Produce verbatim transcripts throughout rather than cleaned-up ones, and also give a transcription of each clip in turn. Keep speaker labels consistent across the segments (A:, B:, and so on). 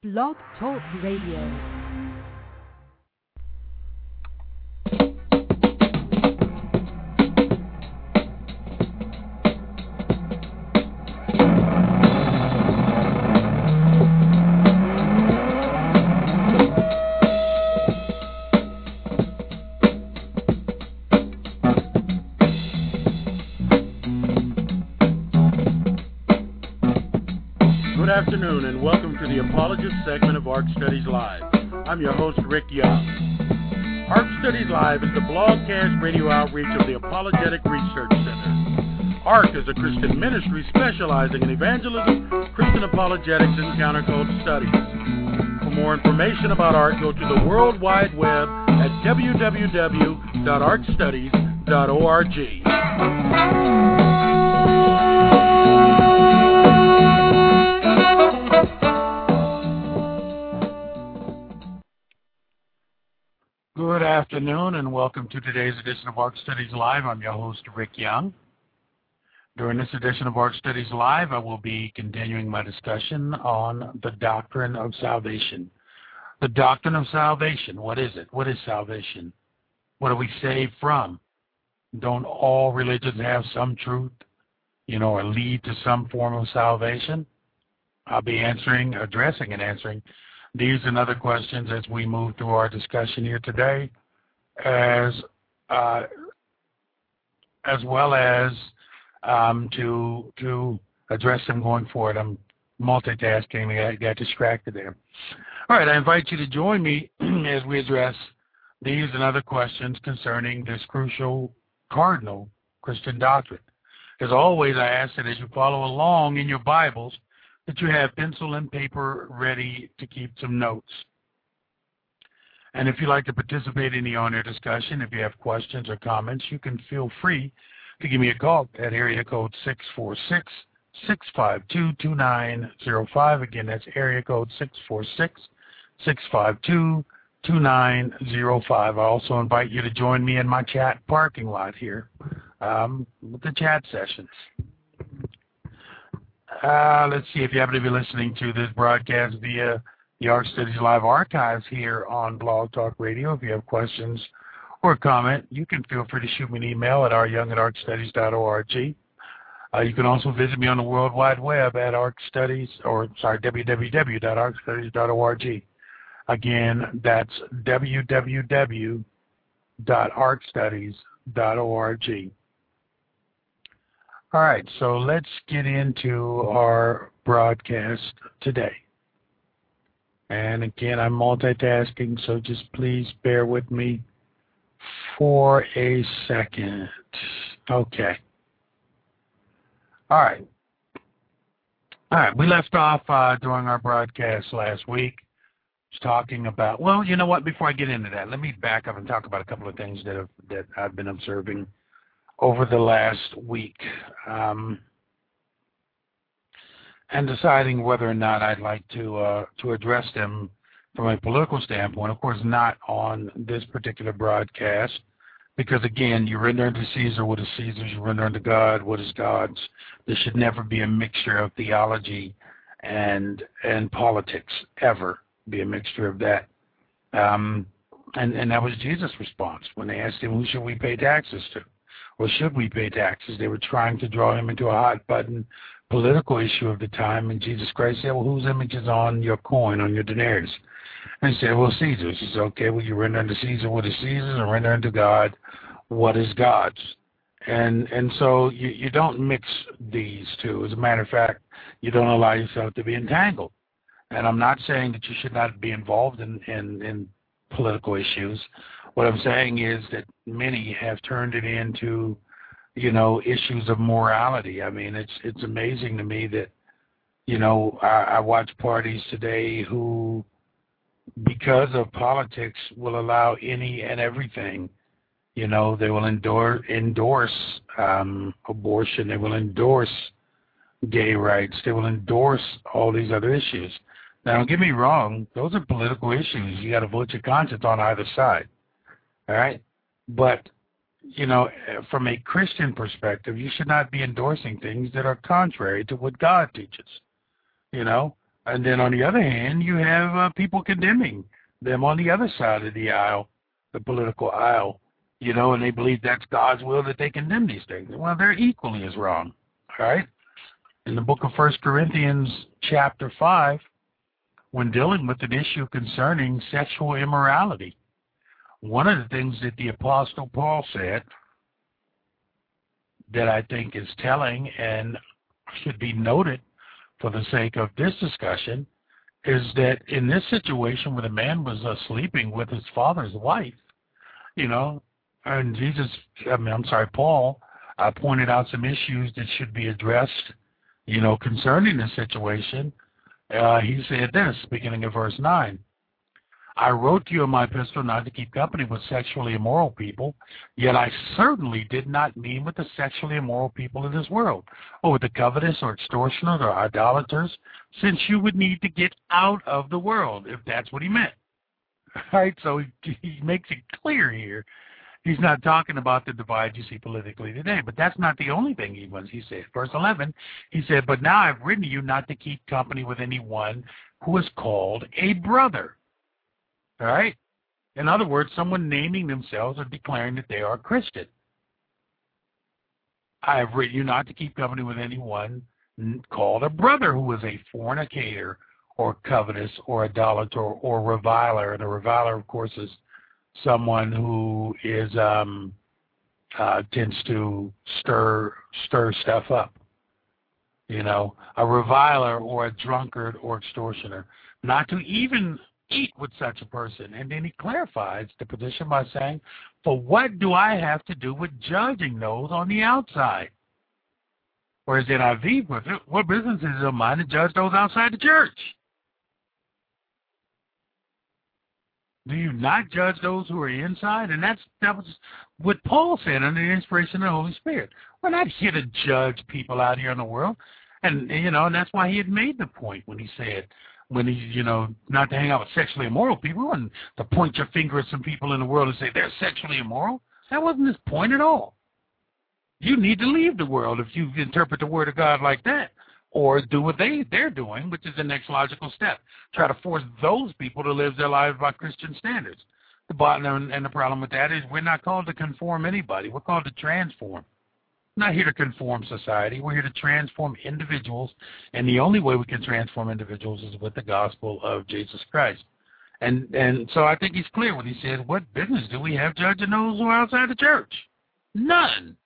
A: Blog Talk Radio.
B: Good afternoon and welcome to the Apologist segment of ARC Studies Live. I'm your host, Rick Young. ARC Studies Live is the blogcast radio outreach of the Apologetic Research Center. ARC is a Christian ministry specializing in evangelism, Christian apologetics, and counterculture studies. For more information about ARC, go to the World Wide Web at w w w dot arc studies dot org. Good afternoon and welcome to today's edition of ARC Studies Live. I'm your host, Rick Young. During this edition of ARC Studies Live, I will be continuing my discussion on the doctrine of salvation. The doctrine of salvation, what is it? What is salvation? What are we saved from? Don't all religions have some truth, you know, or lead to some form of salvation? I'll be answering, addressing and answering these and other questions as we move through our discussion here today, as uh, as well as um, to to address them going forward. I'm multitasking. I got distracted there. All right, I invite you to join me as we address these and other questions concerning this crucial cardinal Christian doctrine. As always, I ask that as you follow along in your Bibles, that you have pencil and paper ready to keep some notes. And if you'd like to participate in the on-air discussion, if you have questions or comments, you can feel free to give me a call at area code six four six, six five two, two nine zero five. Again, that's area code six four six, six five two, two nine zero five. I also invite you to join me in my chat parking lot here um, with the chat sessions. Uh, let's see if you happen to be listening to this broadcast via the ARC Studies Live archives here on Blog Talk Radio. If you have questions or a comment, you can feel free to shoot me an email at r young at arc studies dot org. Uh, you can also visit me on the World Wide Web at ARC Studies, or sorry, w w w dot arc studies dot org. Again, that's w w w dot arc studies dot org. All right, so let's get into our broadcast today. And again, I'm multitasking, so just please bear with me for a second. Okay. All right. All right, we left off uh, during our broadcast last week talking about, well, you know what, before I get into that, let me back up and talk about a couple of things that have, that I've been observing over the last week, um, and deciding whether or not I'd like to uh, to address them from a political standpoint. Of course, not on this particular broadcast, because again, you render unto Caesar what is Caesar's, you render unto God what is God's. There should never be a mixture of theology and and politics, ever be a mixture of that. Um, and, and that was Jesus' response when they asked him, who should we pay taxes to? Or should we pay taxes? They were trying to draw him into a hot-button political issue of the time, and Jesus Christ said, well, whose image is on your coin, on your denarius? And he said, well, Caesar's. He said, okay, well, you render unto Caesar what is Caesar's, and render unto God what is God's. And and so you, you don't mix these two. As a matter of fact, you don't allow yourself to be entangled. And I'm not saying that you should not be involved in, in, in political issues. What I'm saying is that many have turned it into, you know, issues of morality. I mean, it's it's amazing to me that, you know, I, I watch parties today who, because of politics, will allow any and everything. You know, they will endorse, endorse um, abortion. They will endorse gay rights. They will endorse all these other issues. Now, don't get me wrong. Those are political issues. You got to vote your conscience on either side. All right, but, you know, from a Christian perspective, you should not be endorsing things that are contrary to what God teaches. You know, And then on the other hand, you have uh, people condemning them on the other side of the aisle, the political aisle, you know, and they believe that's God's will that they condemn these things. Well, they're equally as wrong, all right? In the book of First Corinthians chapter five, when dealing with an issue concerning sexual immorality, one of the things that the Apostle Paul said that I think is telling and should be noted for the sake of this discussion is that in this situation where the man was uh, sleeping with his father's wife, you know, and Jesus, I mean, I'm sorry, Paul uh, pointed out some issues that should be addressed, you know, concerning this situation. Uh, he said this, beginning of verse nine, I wrote to you in my epistle not to keep company with sexually immoral people, yet I certainly did not mean with the sexually immoral people of this world, or with the covetous or extortioners or idolaters, since you would need to get out of the world, if that's what he meant. Right? So he, he makes it clear here. He's not talking about the divide you see politically today, but that's not the only thing he was. He said, verse eleven, he said, but now I've written to you not to keep company with anyone who is called a brother. All right? In other words, someone naming themselves or declaring that they are Christian. I have written you not to keep company with anyone called a brother who is a fornicator or covetous or idolater or reviler. And a reviler, of course, is someone who is um, uh, tends to stir stir stuff up. You know, a reviler or a drunkard or extortioner. Not to even eat with such a person. And then he clarifies the position by saying, for what do I have to do with judging those on the outside? Whereas in I V, what business is it of mine to judge those outside the church? Do you not judge those who are inside? And that's that was what Paul said under the inspiration of the Holy Spirit. We're not here to judge people out here in the world. And, you know, and that's why he had made the point when he said, when he, you know, not to hang out with sexually immoral people and to point your finger at some people in the world and say they're sexually immoral. That wasn't his point at all. You need to leave the world if you interpret the word of God like that, or do what they, they're doing, which is the next logical step. Try to force those people to live their lives by Christian standards. The bottom and the problem with that is we're not called to conform anybody. We're called to transform. We're not here to conform society. We're here to transform individuals, and the only way we can transform individuals is with the gospel of Jesus Christ. And and so I think he's clear when he says, what business do we have judging those who are outside the church? None.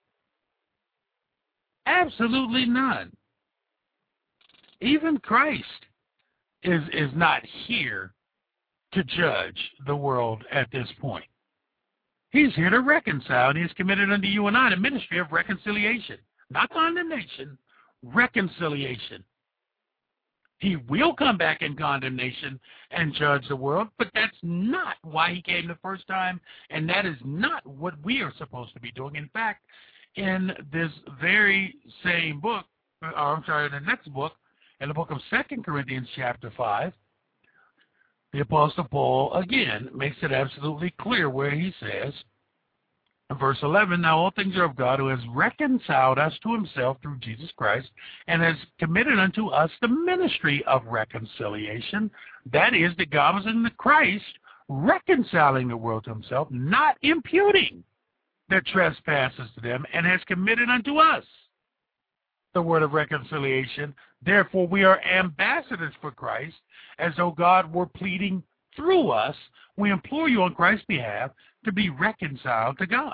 B: Absolutely none. Even Christ is is not here to judge the world at this point. He's here to reconcile, and he's committed unto you and I the ministry of reconciliation. Not condemnation, reconciliation. He will come back in condemnation and judge the world, but that's not why he came the first time, and that is not what we are supposed to be doing. In fact, in this very same book, or I'm sorry, in the next book, in the book of Second Corinthians chapter five, the Apostle Paul, again, makes it absolutely clear where he says, in verse eleven, now all things are of God, who has reconciled us to himself through Jesus Christ, and has committed unto us the ministry of reconciliation. That is, that God was in the Christ reconciling the world to himself, not imputing their trespasses to them, and has committed unto us the word of reconciliation. Therefore, we are ambassadors for Christ, as though God were pleading through us. We implore you on Christ's behalf to be reconciled to God.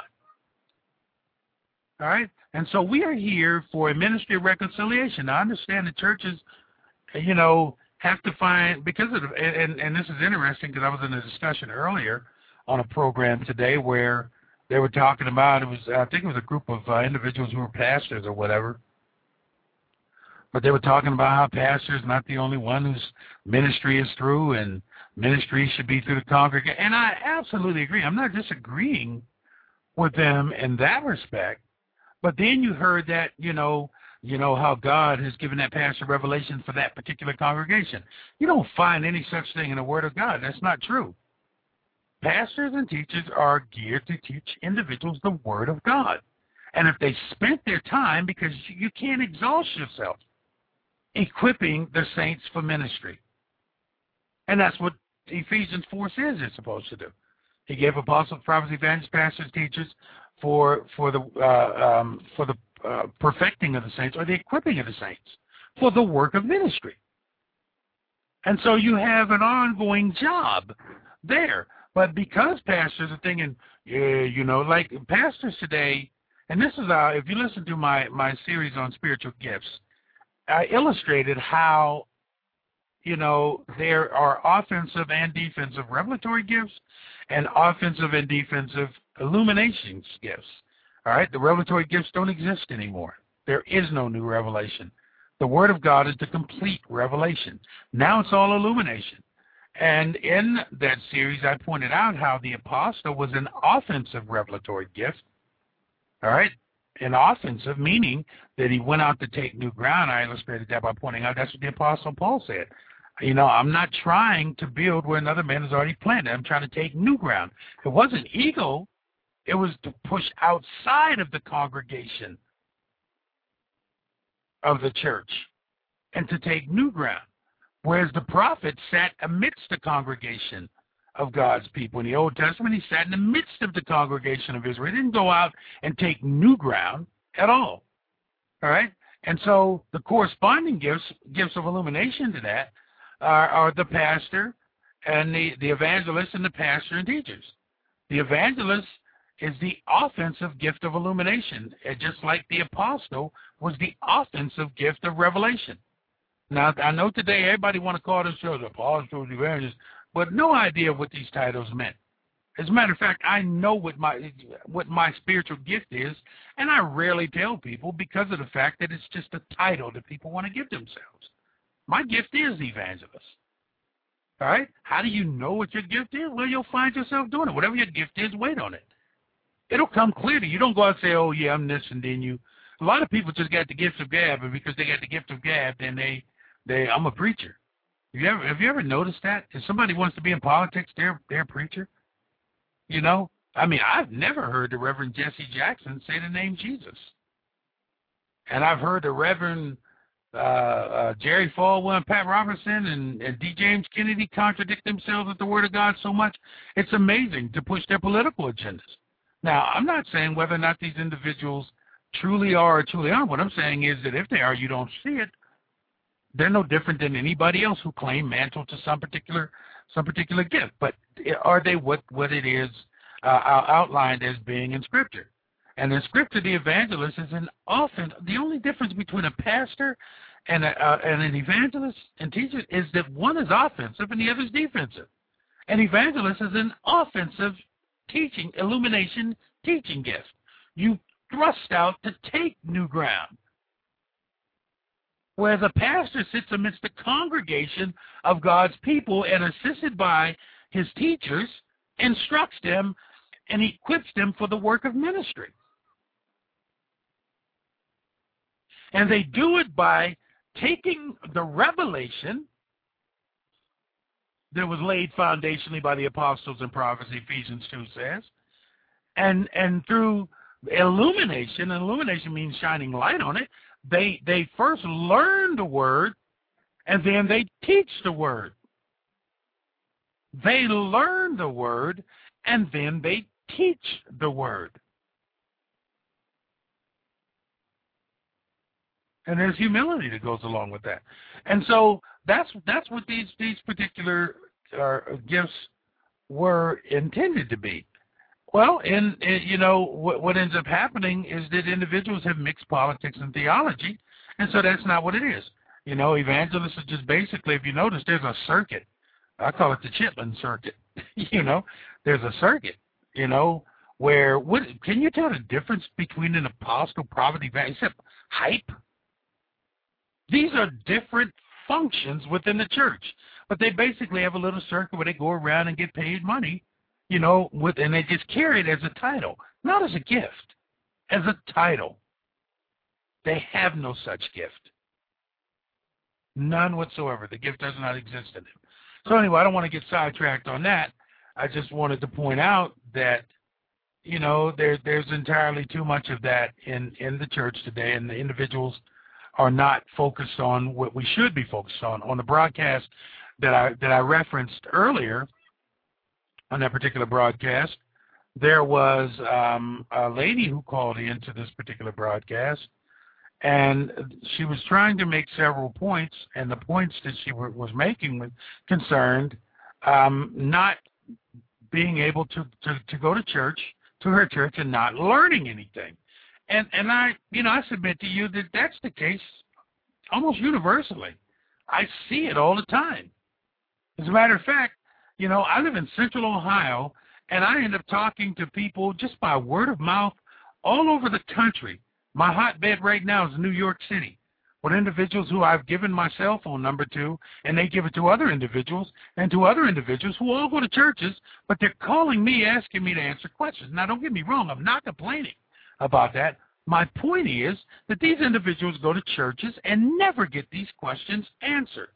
B: All right? And so we are here for a ministry of reconciliation. Now, I understand the churches, you know, have to find, because of, the, and, and this is interesting because I was in a discussion earlier on a program today where they were talking about, it was, I think it was a group of uh, individuals who were pastors or whatever, but they were talking about how pastor is not the only one whose ministry is through, and ministry should be through the congregation. And I absolutely agree. I'm not disagreeing with them in that respect. But then you heard that, you know, you know how God has given that pastor revelation for that particular congregation. You don't find any such thing in the Word of God. That's not true. Pastors and teachers are geared to teach individuals the Word of God. And if they spent their time, because you can't exhaust yourself equipping the saints for ministry. And that's what Ephesians four says it's supposed to do. He gave apostles, prophets, evangelists, pastors, teachers for for the uh, um, for the uh, perfecting of the saints, or the equipping of the saints for the work of ministry. And so you have an ongoing job there. But because pastors are thinking, yeah, you know, like pastors today, and this is uh, if you listen to my my series on spiritual gifts, I illustrated how, you know, there are offensive and defensive revelatory gifts and offensive and defensive illumination gifts. All right? The revelatory gifts don't exist anymore. There is no new revelation. The Word of God is the complete revelation. Now it's all illumination. And in that series, I pointed out how the apostle was an offensive revelatory gift. All right? An offensive, meaning that he went out to take new ground. I illustrated that by pointing out that's what the apostle Paul said. You know, I'm not trying to build where another man has already planted. I'm trying to take new ground. It wasn't ego. It was to push outside of the congregation of the church and to take new ground. Whereas the prophet sat amidst the congregation of God's people. In the Old Testament, he sat in the midst of the congregation of Israel. He didn't go out and take new ground at all. All right? And so the corresponding gifts, gifts of illumination to that, Are, are the pastor and the, the evangelist and the pastor and teachers. The evangelist is the offensive gift of illumination, just like the apostle was the offensive gift of revelation. Now, I know today everybody want to call themselves apostles, evangelists, but no idea what these titles meant. As a matter of fact, I know what my what my spiritual gift is, and I rarely tell people because of the fact that it's just a title that people want to give themselves. My gift is evangelist. All right? How do you know what your gift is? Well, you'll find yourself doing it. Whatever your gift is, wait on it. It'll come clear to you. You don't go out and say, oh, yeah, I'm this, and then you. A lot of people just got the gift of gab, and because they got the gift of gab, then they, they I'm a preacher. Have you ever, have you ever noticed that? If somebody wants to be in politics, they're, they're a preacher. You know? I mean, I've never heard the Reverend Jesse Jackson say the name Jesus. And I've heard the Reverend Uh, uh, Jerry Falwell and Pat Robertson and, and D. James Kennedy contradict themselves with the Word of God so much. It's amazing to push their political agendas. Now, I'm not saying whether or not these individuals truly are or truly aren't. What I'm saying is that if they are, you don't see it. They're no different than anybody else who claim mantle to some particular some particular gift. But are they what, what it is uh, outlined as being in Scripture? And in Scripture, the evangelist is an often the only difference between a pastor and, a, uh, and an evangelist and teacher is that one is offensive and the other is defensive. An evangelist is an offensive teaching, illumination teaching gift. You thrust out to take new ground. Whereas a pastor sits amidst the congregation of God's people and assisted by his teachers, instructs them and equips them for the work of ministry. And they do it by taking the revelation that was laid foundationally by the apostles and prophets, Ephesians two says, and and through illumination, and illumination means shining light on it, they, they first learn the Word, and then they teach the Word. They learn the Word, and then they teach the Word. And there's humility that goes along with that. And so that's that's what these these particular uh, gifts were intended to be. Well, and, and you know, what, what ends up happening is that individuals have mixed politics and theology, and so that's not what it is. You know, evangelists are just basically, if you notice, there's a circuit. I call it the Chitlin circuit. You know, there's a circuit, you know, where, what, can you tell the difference between an apostle, prophet, evangelist, except hype? These are different functions within the church, but they basically have a little circle where they go around and get paid money, you know, with, and they just carry it as a title, not as a gift, as a title. They have no such gift. None whatsoever. The gift does not exist in them. So anyway, I don't want to get sidetracked on that. I just wanted to point out that, you know, there, there's entirely too much of that in, in the church today, and the individuals are not focused on what we should be focused on. On the broadcast that I that I referenced earlier, on that particular broadcast, there was um, a lady who called into this particular broadcast, and she was trying to make several points, and the points that she w- was making was concerned um, not being able to, to, to go to church, to her church, and not learning anything. And and I, you know, I submit to you that that's the case almost universally. I see it all the time. As a matter of fact, you know, I live in Central Ohio, and I end up talking to people just by word of mouth all over the country. My hotbed right now is New York City, with individuals who I've given my cell phone number to, and they give it to other individuals, and to other individuals who all go to churches, but they're calling me, asking me to answer questions. Now, don't get me wrong, I'm not complaining about that. My point is that these individuals go to churches and never get these questions answered.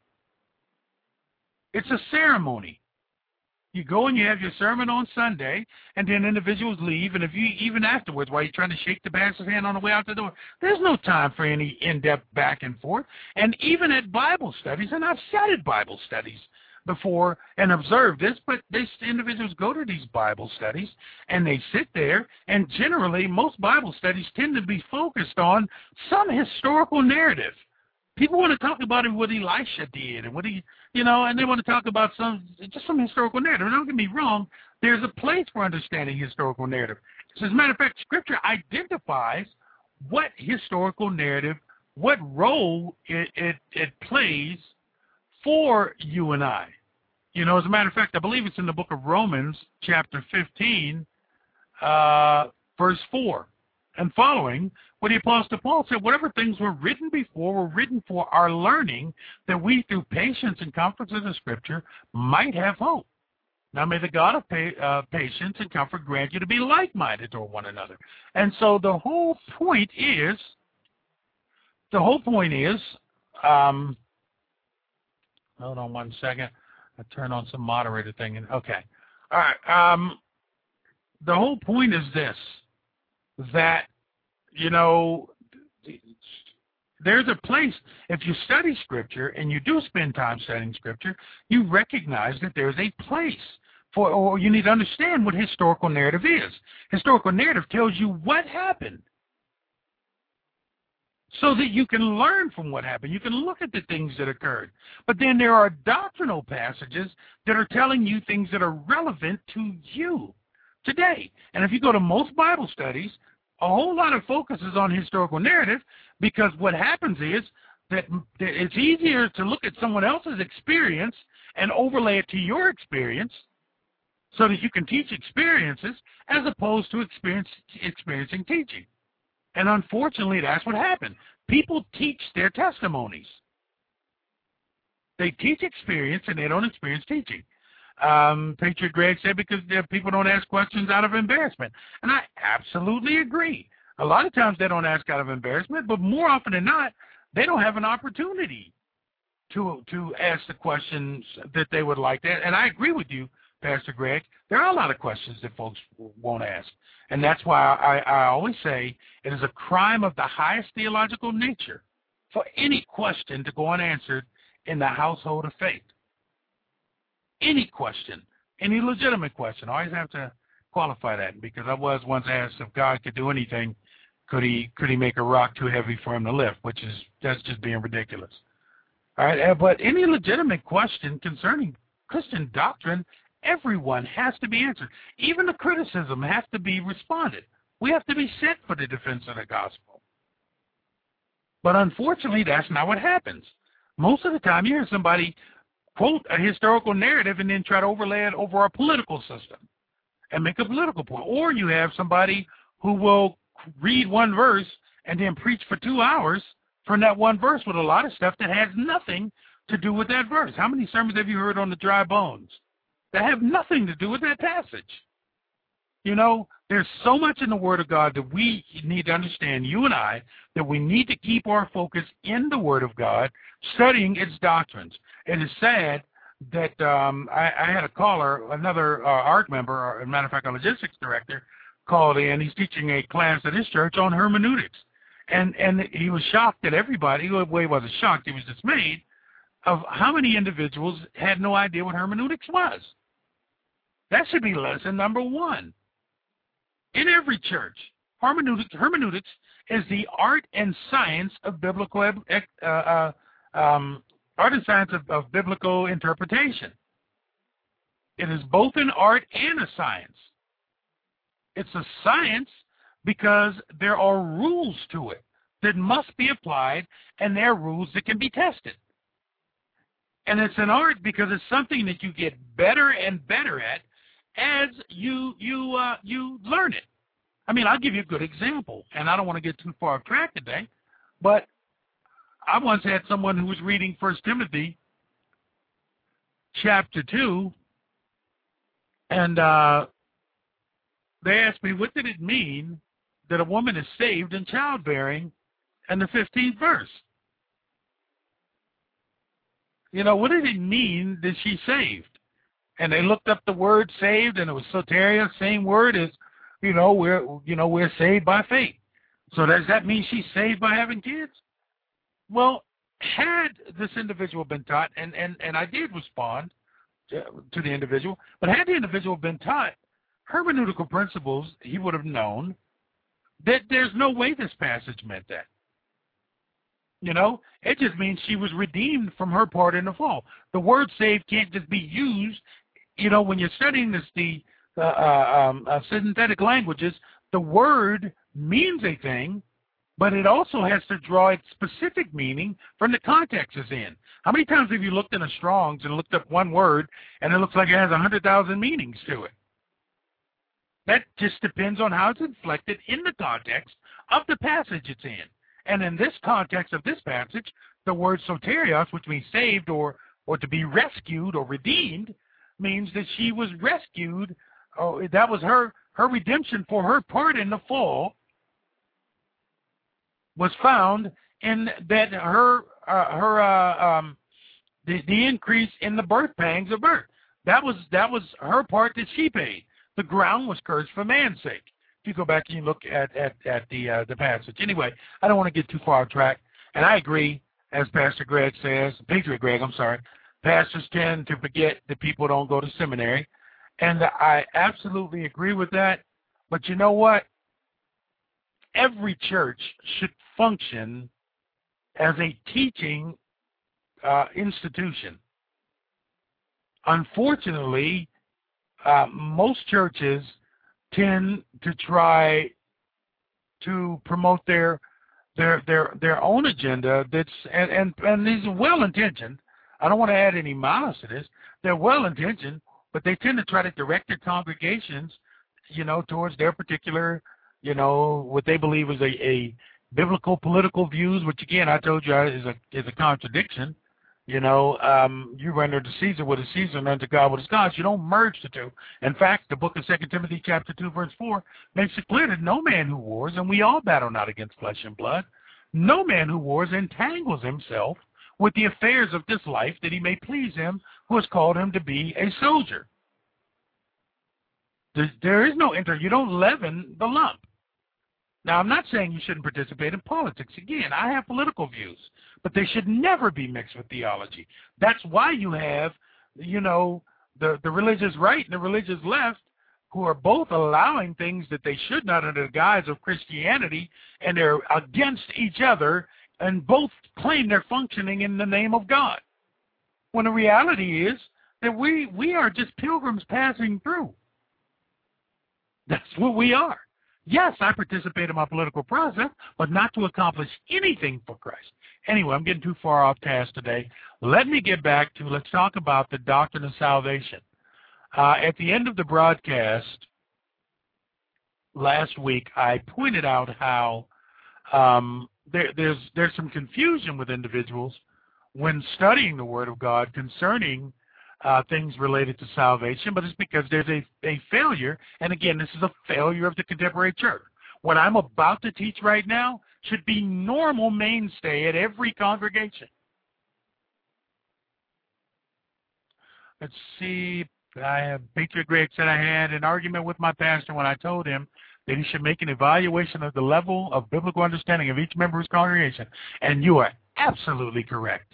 B: It's a ceremony. You go and you have your sermon on Sunday, and then individuals leave, and if you, even afterwards, while you're trying to shake the pastor's hand on the way out the door, there's no time for any in-depth back and forth. And even at Bible studies, and I've sat at Bible studies before and observed this, but these individuals go to these Bible studies, and they sit there, and generally, most Bible studies tend to be focused on some historical narrative. People want to talk about what Elisha did and what he, you know, and they want to talk about some, just some historical narrative. Don't get me wrong, there's a place for understanding historical narrative. So as a matter of fact, Scripture identifies what historical narrative, what role it, it, it plays for you and I. You know, as a matter of fact, I believe it's in the book of Romans, chapter fifteen, uh, verse four. And following, what the Apostle Paul said, whatever things were written before were written for our learning, that we through patience and comforts of the Scripture might have hope. Now may the God of pa- uh, patience and comfort grant you to be like-minded toward one another. And so the whole point is, the whole point is, um, hold on one second. I turn on some moderator thing. And, okay. All right. Um, the whole point is this, that, you know, there's a place, if you study Scripture, and you do spend time studying Scripture, you recognize that there's a place for, or you need to understand what historical narrative is. Historical narrative tells you what happened, so that you can learn from what happened. You can look at the things that occurred. But then there are doctrinal passages that are telling you things that are relevant to you today. And if you go to most Bible studies, a whole lot of focus is on historical narrative, because what happens is that it's easier to look at someone else's experience and overlay it to your experience so that you can teach experiences as opposed to experience, experiencing teaching. And unfortunately, that's what happened. People teach their testimonies. They teach experience, and they don't experience teaching. Um, Patriot Greg said because people don't ask questions out of embarrassment. And I absolutely agree. A lot of times they don't ask out of embarrassment, but more often than not, they don't have an opportunity to to ask the questions that they would like to. And I agree with you, Pastor Greg. There are a lot of questions that folks won't ask. And that's why I, I always say it is a crime of the highest theological nature for any question to go unanswered in the household of faith. Any question, any legitimate question. I always have to qualify that, because I was once asked if God could do anything, could he could he make a rock too heavy for him to lift, which is that's just being ridiculous. All right, but any legitimate question concerning Christian doctrine, everyone has to be answered. Even the criticism has to be responded. We have to be sent for the defense of the gospel. But unfortunately, that's not what happens. Most of the time, you hear somebody quote a historical narrative and then try to overlay it over our political system and make a political point. Or you have somebody who will read one verse and then preach for two hours from that one verse with a lot of stuff that has nothing to do with that verse. How many sermons have you heard on the dry bones that have nothing to do with that passage? You know, there's so much in the Word of God that we need to understand, you and I, that we need to keep our focus in the Word of God, studying its doctrines. It is sad that um, I, I had a caller, another uh, A R C member, or as a matter of fact, a logistics director, called in. He's teaching a class at his church on hermeneutics. And and he was shocked that everybody, well, he wasn't shocked, he was dismayed of how many individuals had no idea what hermeneutics was. That should be lesson number one. In every church, hermeneutics, hermeneutics is the art and science of biblical uh, uh, um, art and science of, of biblical interpretation. It is both an art and a science. It's a science because there are rules to it that must be applied, and there are rules that can be tested. And it's an art because it's something that you get better and better at as you you uh, you learn it. I mean, I'll give you a good example, and I don't want to get too far off track today, but I once had someone who was reading First Timothy chapter two, and uh, they asked me, what did it mean that a woman is saved in childbearing in the fifteenth verse? You know, what did it mean that she's saved? And they looked up the word saved, and it was soteria, same word as, you know, we're you know we're saved by faith. So does that mean she's saved by having kids? Well, had this individual been taught, and, and, and I did respond to, to the individual, but had the individual been taught hermeneutical principles, he would have known that there's no way this passage meant that. You know, it just means she was redeemed from her part in the fall. The word saved can't just be used, you know, when you're studying this, the uh, uh, um, uh, synthetic languages, the word means a thing, but it also has to draw its specific meaning from the context it's in. How many times have you looked in a Strong's and looked up one word, and it looks like it has one hundred thousand meanings to it? That just depends on how it's inflected in the context of the passage it's in. And in this context of this passage, the word soterios, which means saved or, or to be rescued or redeemed, means that she was rescued. Oh, that was her, her redemption for her part in the fall was found in that her, uh, her uh, um, the, the increase in the birth pangs of birth. That was, that was her part that she paid. The ground was cursed for man's sake. If you go back and you look at, at, at the uh, the passage. Anyway, I don't want to get too far off track. And I agree, as Pastor Greg says, Patriot Greg, I'm sorry, pastors tend to forget that people don't go to seminary. And I absolutely agree with that. But you know what? Every church should function as a teaching uh, institution. Unfortunately, uh, most churches tend to try to promote their their their their own agenda. That's and and, and these are well intentioned. I don't want to add any malice to this. They're well intentioned, but they tend to try to direct their congregations, you know, towards their particular, you know, what they believe is a, a biblical political views, which again I told you is a is a contradiction. You know, um, you render to Caesar what is Caesar and unto God what is God's. You don't merge the two. In fact, the book of Second Timothy chapter two, verse four, makes it clear that no man who wars, and we all battle not against flesh and blood, no man who wars entangles himself with the affairs of this life, that he may please him who has called him to be a soldier. There, there is no inter. You don't leaven the lump. Now, I'm not saying you shouldn't participate in politics. Again, I have political views, but they should never be mixed with theology. That's why you have, you know, the, the religious right and the religious left who are both allowing things that they should not under the guise of Christianity, and they're against each other, and both claim they're functioning in the name of God. When the reality is that we, we are just pilgrims passing through. That's what we are. Yes, I participate in my political process, but not to accomplish anything for Christ. Anyway, I'm getting too far off task today. Let me get back to, let's talk about the doctrine of salvation. Uh, at the end of the broadcast last week, I pointed out how um, there, there's, there's some confusion with individuals when studying the Word of God concerning Uh, things related to salvation, but it's because there's a, a failure, and again, this is a failure of the contemporary church. What I'm about to teach right now should be normal mainstay at every congregation. Let's see, I have, Patriot Greg said I had an argument with my pastor when I told him that he should make an evaluation of the level of biblical understanding of each member of his congregation. And you are absolutely correct.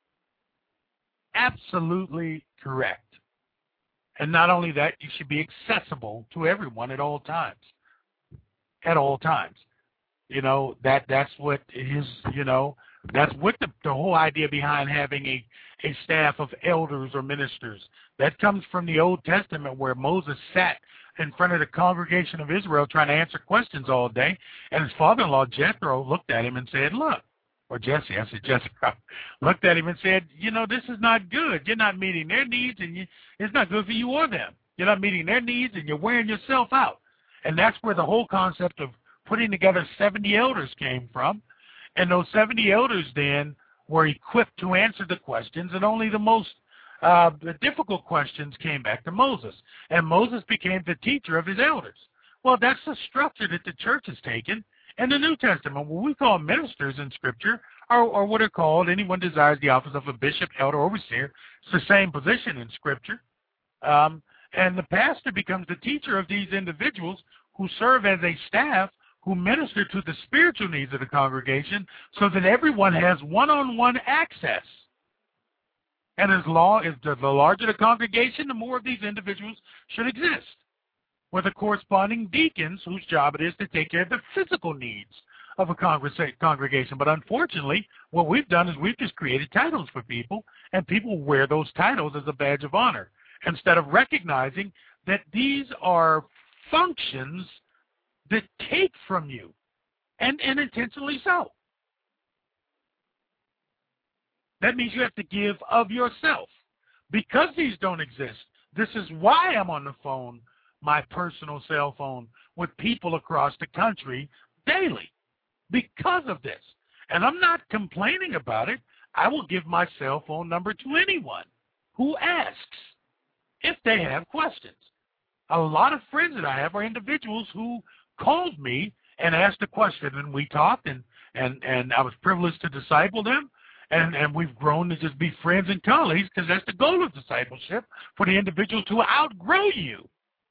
B: Absolutely correct. And not only that, you should be accessible to everyone at all times. At all times. You know, that that's what is, you know, that's what the, the whole idea behind having a, a staff of elders or ministers. That comes from the Old Testament, where Moses sat in front of the congregation of Israel trying to answer questions all day, and his father-in-law Jethro looked at him and said, look, or Jesse, I said Jethro, looked at him and said, you know, this is not good. You're not meeting their needs, and you, it's not good for you or them. You're not meeting their needs, and you're wearing yourself out. And that's where the whole concept of putting together seventy elders came from. And those seventy elders then were equipped to answer the questions, and only the most uh, the difficult questions came back to Moses. And Moses became the teacher of his elders. Well, that's the structure that the church has taken in the New Testament. What we call ministers in Scripture are, are what are called, anyone desires the office of a bishop, elder, overseer. It's the same position in Scripture. Um, and the pastor becomes the teacher of these individuals who serve as a staff, who minister to the spiritual needs of the congregation, so that everyone has one-on-one access. And as long as the, the larger the congregation, the more of these individuals should exist, with the corresponding deacons whose job it is to take care of the physical needs of a congregation. But unfortunately, what we've done is we've just created titles for people, and people wear those titles as a badge of honor, instead of recognizing that these are functions that take from you, and, and intentionally so. That means you have to give of yourself. Because these don't exist, this is why I'm on the phone, my personal cell phone, with people across the country daily, because of this. And I'm not complaining about it. I will give my cell phone number to anyone who asks if they have questions. A lot of friends that I have are individuals who called me and asked a question, and we talked, and, and, and I was privileged to disciple them, and, and we've grown to just be friends and colleagues, because that's the goal of discipleship, for the individual to outgrow you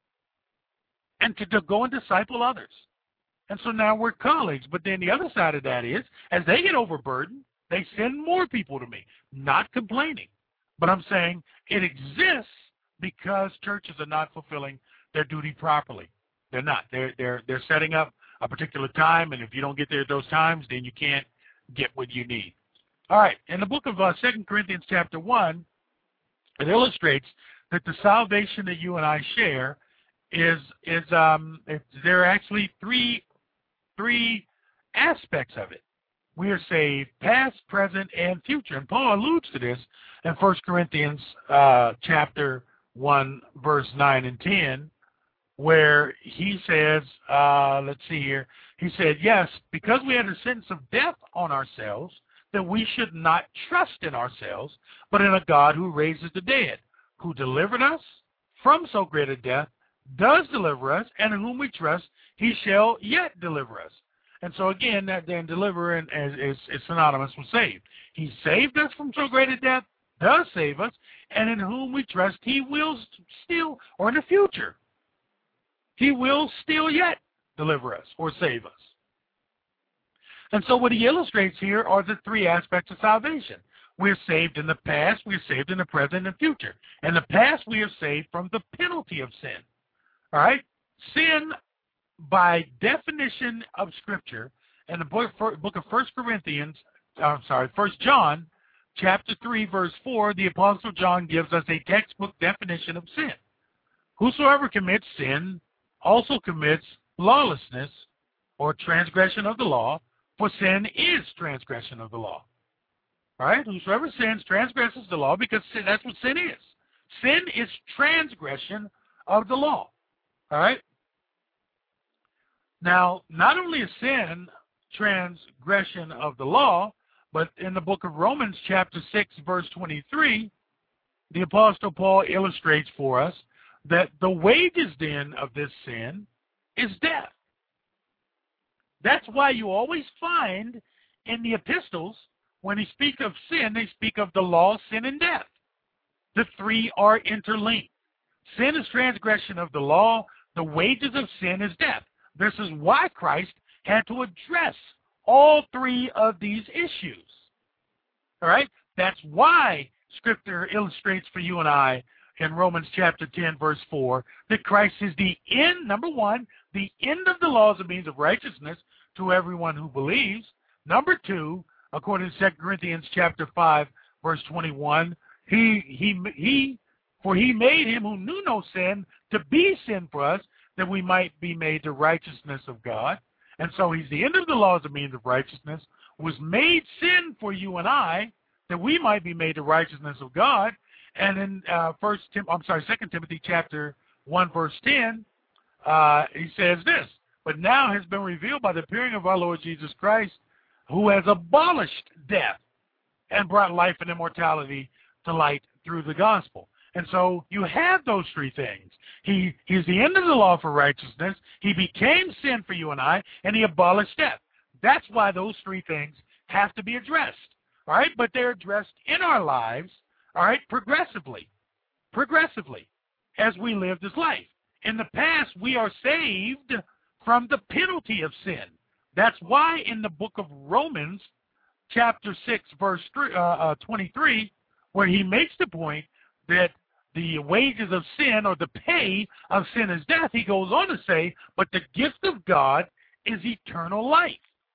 B: and to, to go and disciple others. And so now we're colleagues. But then the other side of that is, as they get overburdened, they send more people to me. Not complaining, but I'm saying it exists because churches are not fulfilling their duty properly. They're not. They're they're they're setting up a particular time, and if you don't get there at those times, then you can't get what you need. All right. In the book of uh, Second Corinthians chapter one, it illustrates that the salvation that you and I share is is um it's, there are actually three three aspects of it. We are saved past, present, and future. And Paul alludes to this in First Corinthians uh, chapter one, verse nine and ten, where he says, uh, let's see here, he said, yes, because we had a sentence of death on ourselves, that we should not trust in ourselves, but in a God who raises the dead, who delivered us from so great a death, does deliver us, and in whom we trust, he shall yet deliver us. And so again, that then deliver is, is, is synonymous with saved. He saved us from so great a death, does save us, and in whom we trust, he will still, or in the future, he will still yet deliver us or save us. And so what he illustrates here are the three aspects of salvation. We're saved in the past, we're saved in the present and future. In the past, we are saved from the penalty of sin. All right? Sin, by definition of Scripture, in the book of First Corinthians, I'm sorry, First John, chapter three, verse four, the Apostle John gives us a textbook definition of sin. Whosoever commits sin also commits lawlessness, or transgression of the law, for sin is transgression of the law. All right? Whosoever sins transgresses the law, because sin, that's what sin is. Sin is transgression of the law. All right? Now, not only is sin transgression of the law, but in the book of Romans chapter six, verse twenty-three, the Apostle Paul illustrates for us that the wages then of this sin is death. That's why you always find in the epistles, when they speak of sin, they speak of the law, sin, and death. The three are interlinked. Sin is transgression of the law. The wages of sin is death. This is why Christ had to address all three of these issues. All right? That's why Scripture illustrates for you and I in Romans chapter ten, verse four, that Christ is the end, number one, the end of the law as a means of righteousness to everyone who believes. Number two, according to Second Corinthians chapter five, verse twenty-one, he, he, he, for he made him who knew no sin to be sin for us, that we might be made the righteousness of God. And so he's the end of the law as a means of righteousness, was made sin for you and I, that we might be made the righteousness of God. And in uh, First Tim, I'm sorry, Second Timothy chapter one, verse ten, uh, he says this: but now has been revealed by the appearing of our Lord Jesus Christ, who has abolished death and brought life and immortality to light through the gospel. And so you have those three things. He He's the end of the law for righteousness. He became sin for you and I, and he abolished death. That's why those three things have to be addressed. All right, but they're addressed in our lives, all right, progressively, progressively, as we live this life. In the past, we are saved from the penalty of sin. That's why in the book of Romans, chapter six, verse three, uh, uh, twenty-three, where he makes the point that the wages of sin, or the pay of sin, is death, he goes on to say, but the gift of God is eternal life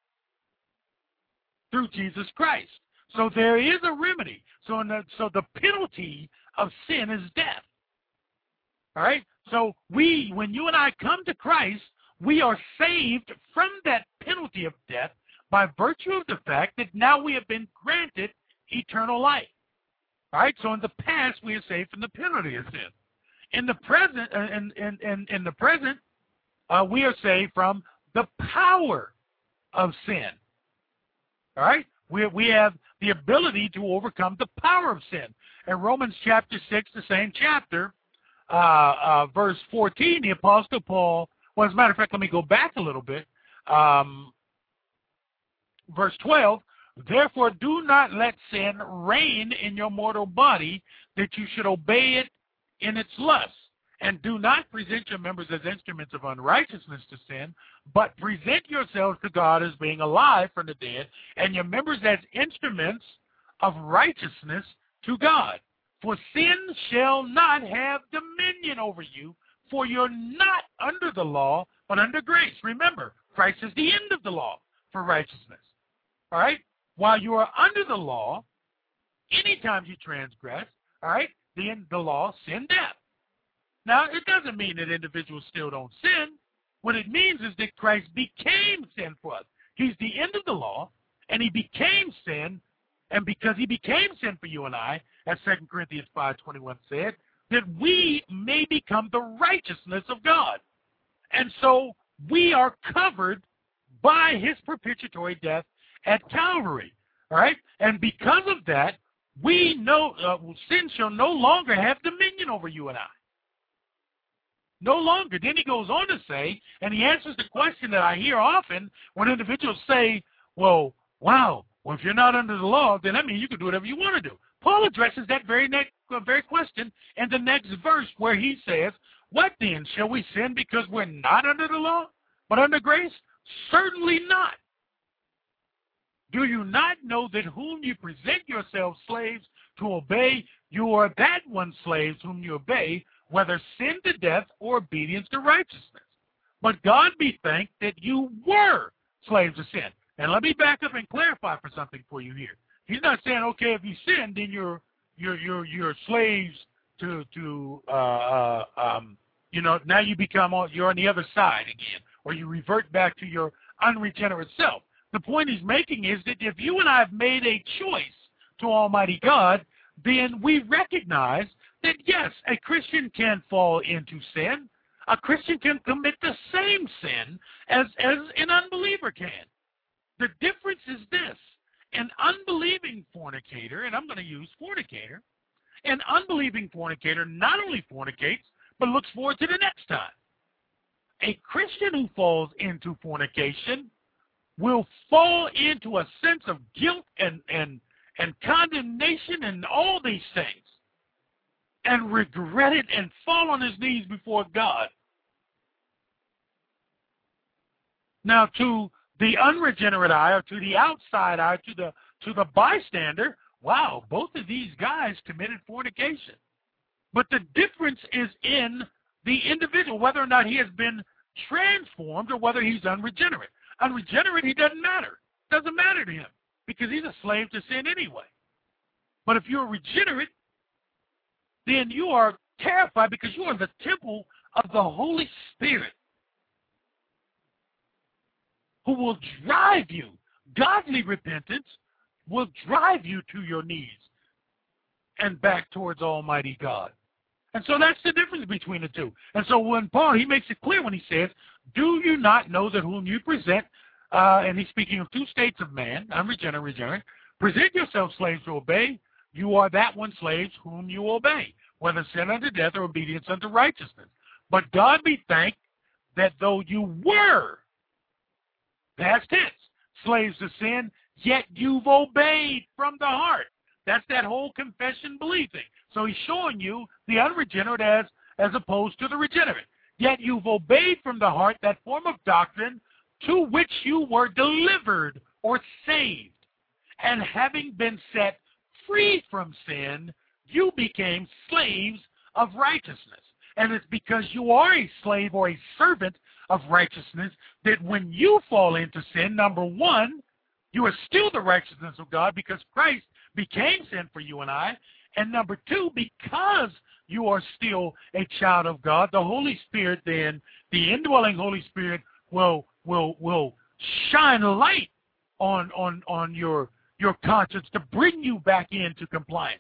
B: through Jesus Christ. So there is a remedy. So, in the, so the penalty of sin is death. All right? So we, when you and I come to Christ, we are saved from that penalty of death by virtue of the fact that now we have been granted eternal life. All right? So in the past, we are saved from the penalty of sin. In the present, uh, in, in, in, in the present, uh, we are saved from the power of sin. All right? We, we have the ability to overcome the power of sin. In Romans chapter six, the same chapter, uh, uh, verse fourteen, the Apostle Paul, well, as a matter of fact, let me go back a little bit. Um, verse twelve, therefore do not let sin reign in your mortal body, that you should obey it in its lusts. And do not present your members as instruments of unrighteousness to sin, but present yourselves to God as being alive from the dead, and your members as instruments of righteousness to God. For sin shall not have dominion over you, for you're not under the law, but under grace. Remember, Christ is the end of the law for righteousness. All right? While you are under the law, anytime you transgress, all right, the, the law, sin, death. Now, it doesn't mean that individuals still don't sin. What it means is that Christ became sin for us. He's the end of the law, and he became sin, and because he became sin for you and I, as Second Corinthians five twenty-one said, that we may become the righteousness of God. And so we are covered by his propitiatory death at Calvary. All right? And because of that, we know uh, sin shall no longer have dominion over you and I. No longer. Then he goes on to say, and he answers the question that I hear often when individuals say, well, wow, well, if you're not under the law, then that means you can do whatever you want to do. Paul addresses that very next, uh, very question in the next verse where he says, what then? Shall we sin because we're not under the law, but under grace? Certainly not. Do you not know that whom you present yourselves slaves to obey, you are that one slaves whom you obey, whether sin to death or obedience to righteousness. But God be thanked that you were slaves of sin. And let me back up and clarify for something for you here. He's not saying, okay, if you sin, then you're you're you're you're slaves to to uh, uh, um, you know, now you become all, you're on the other side again, or you revert back to your unregenerate self. The point he's making is that if you and I have made a choice to Almighty God, then we recognize that, yes, a Christian can fall into sin. A Christian can commit the same sin as, as an unbeliever can. The difference is this. An unbelieving fornicator, and I'm going to use fornicator, an unbelieving fornicator not only fornicates, but looks forward to the next time. A Christian who falls into fornication will fall into a sense of guilt and, and, and condemnation and all these things, and regret it and fall on his knees before God. Now, to the unregenerate eye, or to the outside eye, to the to the bystander, wow, both of these guys committed fornication. But the difference is in the individual, whether or not he has been transformed or whether he's unregenerate. Unregenerate, he doesn't matter. Doesn't matter to him because he's a slave to sin anyway. But if you're regenerate, then you are terrified because you are the temple of the Holy Spirit, who will drive you. Godly repentance will drive you to your knees and back towards Almighty God. And so that's the difference between the two. And so when Paul, he makes it clear when he says, do you not know that whom you present, uh, and he's speaking of two states of man, unregenerate, regenerate, present yourselves slaves to obey, you are that one slaves whom you obey, whether sin unto death or obedience unto righteousness. But God be thanked that though you were, past tense, slaves to sin, yet you've obeyed from the heart. That's that whole confession belief thing. So he's showing you the unregenerate as, as opposed to the regenerate. Yet you've obeyed from the heart that form of doctrine to which you were delivered or saved. And having been set free from sin, you became slaves of righteousness. And it's because you are a slave or a servant of righteousness that when you fall into sin, number one, you are still the righteousness of God because Christ became sin for you and I. And number two, because you are still a child of God, the Holy Spirit then, the indwelling Holy Spirit will will will shine light on on on your your conscience to bring you back into compliance.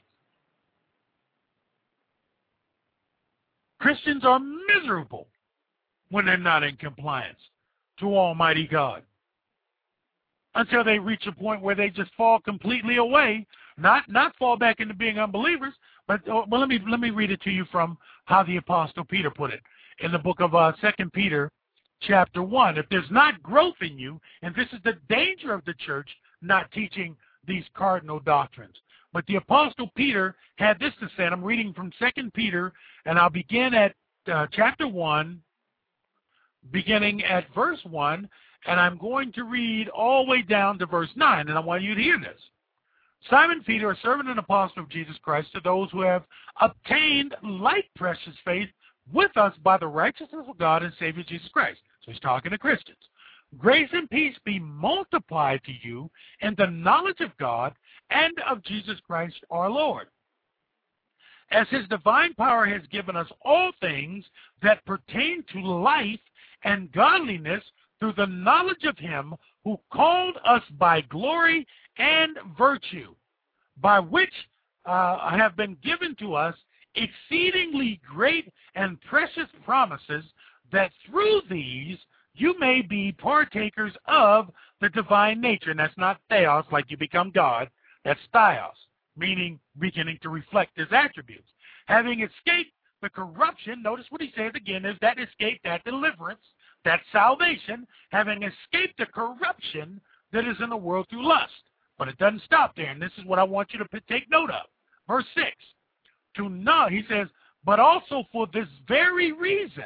B: Christians are miserable when they're not in compliance to Almighty God, until they reach a point where they just fall completely away, not not fall back into being unbelievers, but well, let me let me read it to you from how the Apostle Peter put it in the book of uh, Second Peter, chapter one. If there's not growth in you, and this is the danger of the church not teaching these cardinal doctrines. But the Apostle Peter had this to say, and I'm reading from Second Peter, and I'll begin at uh, chapter one, beginning at verse one, and I'm going to read all the way down to verse nine, and I want you to hear this. Simon Peter, a servant and apostle of Jesus Christ, to those who have obtained like precious faith with us by the righteousness of God and Savior Jesus Christ. So he's talking to Christians. Grace and peace be multiplied to you in the knowledge of God and of Jesus Christ our Lord, as his divine power has given us all things that pertain to life and godliness through the knowledge of him who called us by glory and virtue, by which uh, have been given to us exceedingly great and precious promises, that through these you may be partakers of the divine nature. And that's not theos, like you become God. That's theos, meaning beginning to reflect his attributes. Having escaped the corruption, notice what he says again, is that escape, that deliverance, that salvation, having escaped the corruption that is in the world through lust. But it doesn't stop there, and this is what I want you to take note of. Verse six, to know, he says, but also for this very reason,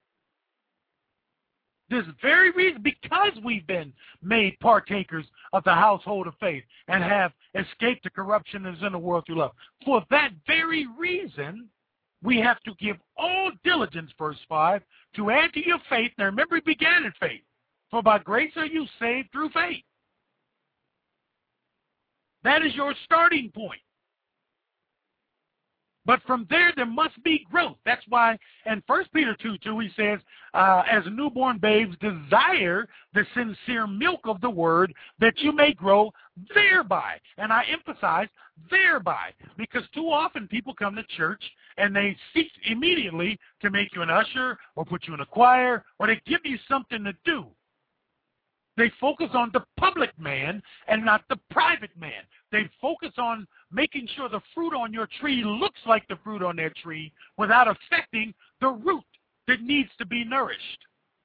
B: this very reason, because we've been made partakers of the household of faith and have escaped the corruption that is in the world through love. For that very reason, we have to give all diligence, verse five, to add to your faith. Now remember, he began in faith. For by grace are you saved through faith. That is your starting point. But from there, there must be growth. That's why in First Peter two two, he says, uh, as newborn babes, desire the sincere milk of the word, that you may grow thereby. And I emphasize thereby, because too often people come to church and they seek immediately to make you an usher or put you in a choir, or they give you something to do. They focus on the public man and not the private man. They focus on making sure the fruit on your tree looks like the fruit on their tree without affecting the root that needs to be nourished.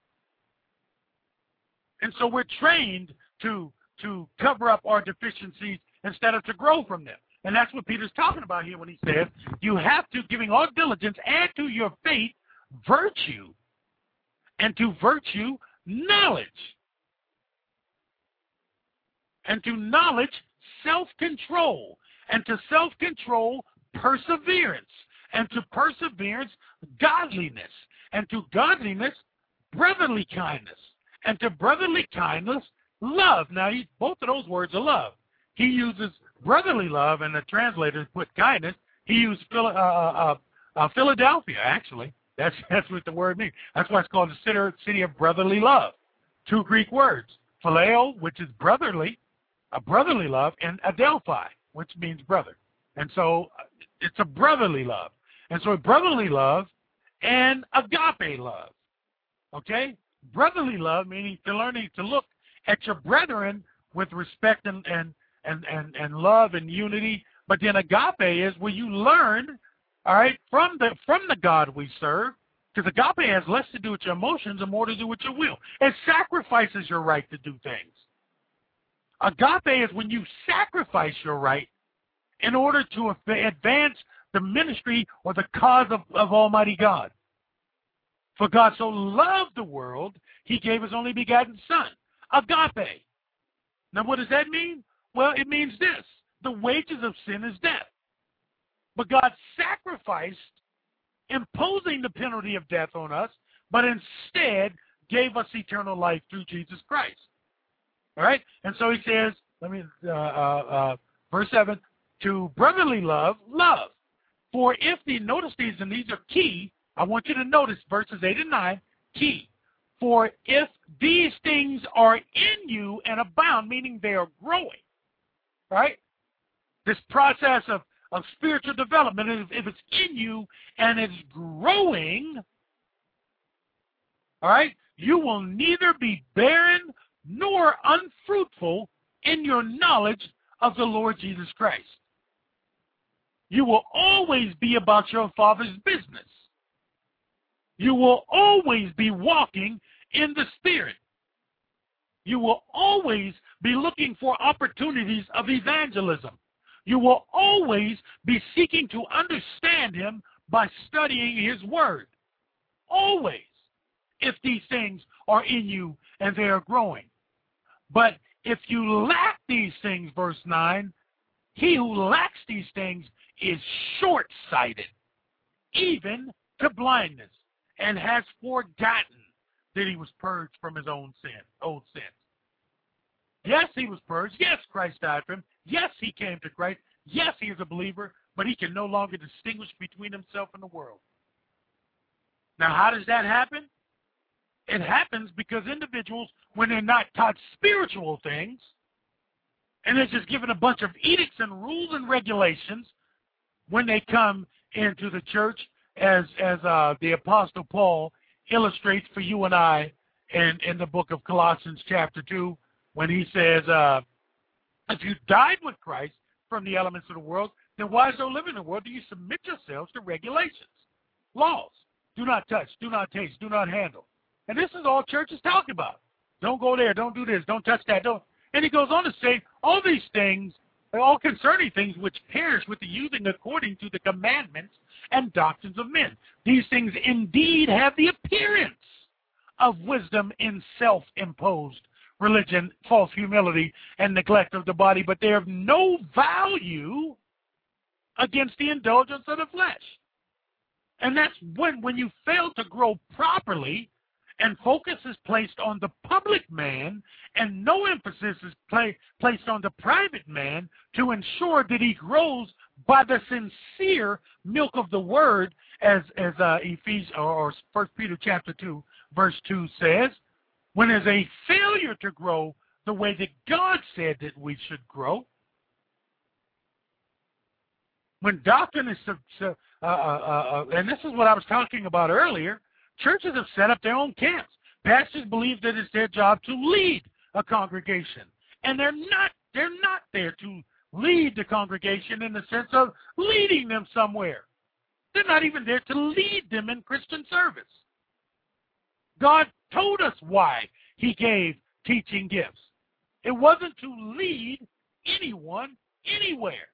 B: And so we're trained to, to cover up our deficiencies instead of to grow from them. And that's what Peter's talking about here when he says, you have to, giving all diligence, add to your faith virtue, and to virtue knowledge, and to knowledge, self-control, and to self-control, perseverance, and to perseverance, godliness, and to godliness, brotherly kindness, and to brotherly kindness, love. Now, he, both of those words are love. He uses brotherly love, and the translators put kindness. He used Phil, uh, uh, uh, Philadelphia, actually. That's that's what the word means. That's why it's called the city, city of brotherly love. Two Greek words, phileo, which is brotherly, a brotherly love, and adelphoi, which means brother. And so it's a brotherly love. And so brotherly love and agape love, okay? Brotherly love meaning to learning to look at your brethren with respect and, and, and, and, and love and unity. But then agape is where you learn, all right, from the, from the God we serve, because agape has less to do with your emotions and more to do with your will. It sacrifices your right to do things. Agape is when you sacrifice your right in order to advance the ministry or the cause of, of Almighty God. For God so loved the world, he gave his only begotten Son. Agape. Now what does that mean? Well, it means this. The wages of sin is death. But God sacrificed, imposing the penalty of death on us, but instead gave us eternal life through Jesus Christ. All right? And so he says, let me, uh, uh, uh, verse seven, to brotherly love, love. For if the, notice these, and these are key, I want you to notice verses eight and nine, key. For if these things are in you and abound, meaning they are growing, right? This process of, of spiritual development, if, if it's in you and it's growing, all right, you will neither be barren nor unfruitful in your knowledge of the Lord Jesus Christ. You will always be about your Father's business. You will always be walking in the Spirit. You will always be looking for opportunities of evangelism. You will always be seeking to understand him by studying his word. Always, if these things are in you and they are growing. But if you lack these things, verse nine, he who lacks these things is short-sighted, even to blindness, and has forgotten that he was purged from his own sin, old sins. Yes, he was purged. Yes, Christ died for him. Yes, he came to Christ. Yes, he is a believer, but he can no longer distinguish between himself and the world. Now, how does that happen? It happens because individuals, when they're not taught spiritual things, and they're just given a bunch of edicts and rules and regulations, when they come into the church, as as uh, the Apostle Paul illustrates for you and I in, in the book of Colossians chapter two, when he says, uh, if you died with Christ from the elements of the world, then why so live in the world do you submit yourselves to regulations, laws? Do not touch, do not taste, do not handle. And this is all churches talk about. Don't go there, don't do this, don't touch that, don't. And he goes on to say, all these things are all concerning things which perish with the using according to the commandments and doctrines of men. These things indeed have the appearance of wisdom in self-imposed religion, false humility, and neglect of the body, but they have no value against the indulgence of the flesh. And that's when, when you fail to grow properly, and focus is placed on the public man, and no emphasis is play, placed on the private man to ensure that he grows by the sincere milk of the word, as as uh, Ephesians or First Peter chapter two, verse two says. When there's a failure to grow the way that God said that we should grow, when doctrine is, uh, uh, uh, and this is what I was talking about earlier, churches have set up their own camps. Pastors believe that it's their job to lead a congregation, and they're not. They're not there to lead the congregation in the sense of leading them somewhere. They're not even there to lead them in Christian service. God told us why he gave teaching gifts. It wasn't to lead anyone anywhere.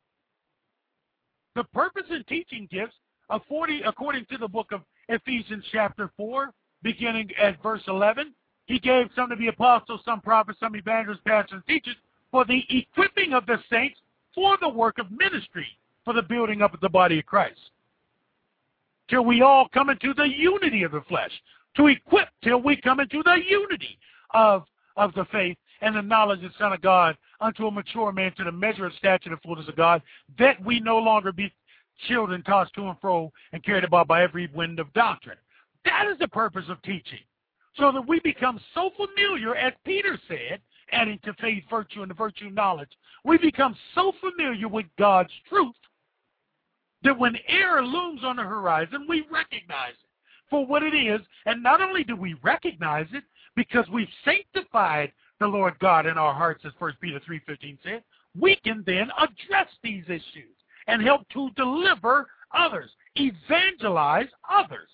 B: The purpose in teaching gifts, according to the book of Ephesians chapter four, beginning at verse eleven, he gave some to be apostles, some prophets, some evangelists, pastors, and teachers for the equipping of the saints for the work of ministry, for the building up of the body of Christ, till we all come into the unity of the flesh, to equip till we come into the unity of, of the faith and the knowledge of the Son of God, unto a mature man, to the measure of stature and fullness of God, that we no longer be children tossed to and fro and carried about by every wind of doctrine. That is the purpose of teaching, so that we become so familiar, as Peter said, adding to faith, virtue, and the virtue knowledge, we become so familiar with God's truth that when error looms on the horizon, we recognize it for what it is. And not only do we recognize it, because we've sanctified the Lord God in our hearts, as First Peter three fifteen said, we can then address these issues and help to deliver others, evangelize others.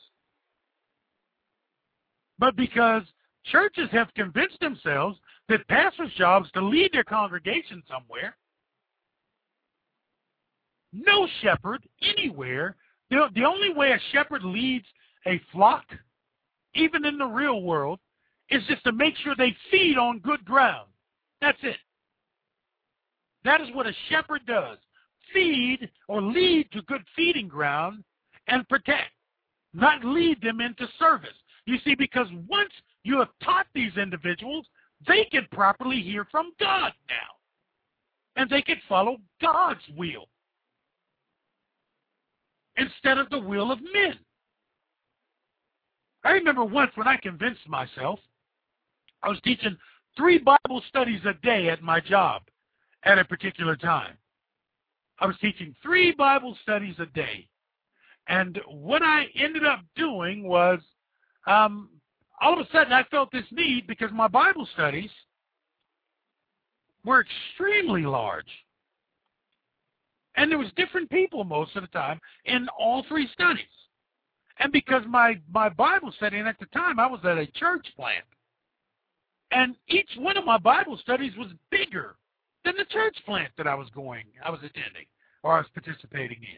B: But because churches have convinced themselves that pastors' jobs to lead their congregation somewhere, no shepherd anywhere, the, the only way a shepherd leads a flock, even in the real world, is just to make sure they feed on good ground. That's it. That is what a shepherd does. Feed or lead to good feeding ground and protect, not lead them into service. You see, because once you have taught these individuals, they can properly hear from God now. And they can follow God's will instead of the will of men. I remember once when I convinced myself, I was teaching three Bible studies a day at my job at a particular time. I was teaching three Bible studies a day. And what I ended up doing was, um, all of a sudden I felt this need because my Bible studies were extremely large. And there was different people most of the time in all three studies. And because my, my Bible study, and at the time I was at a church plant, and each one of my Bible studies was bigger than the church plant that I was going, I was attending, or I was participating in.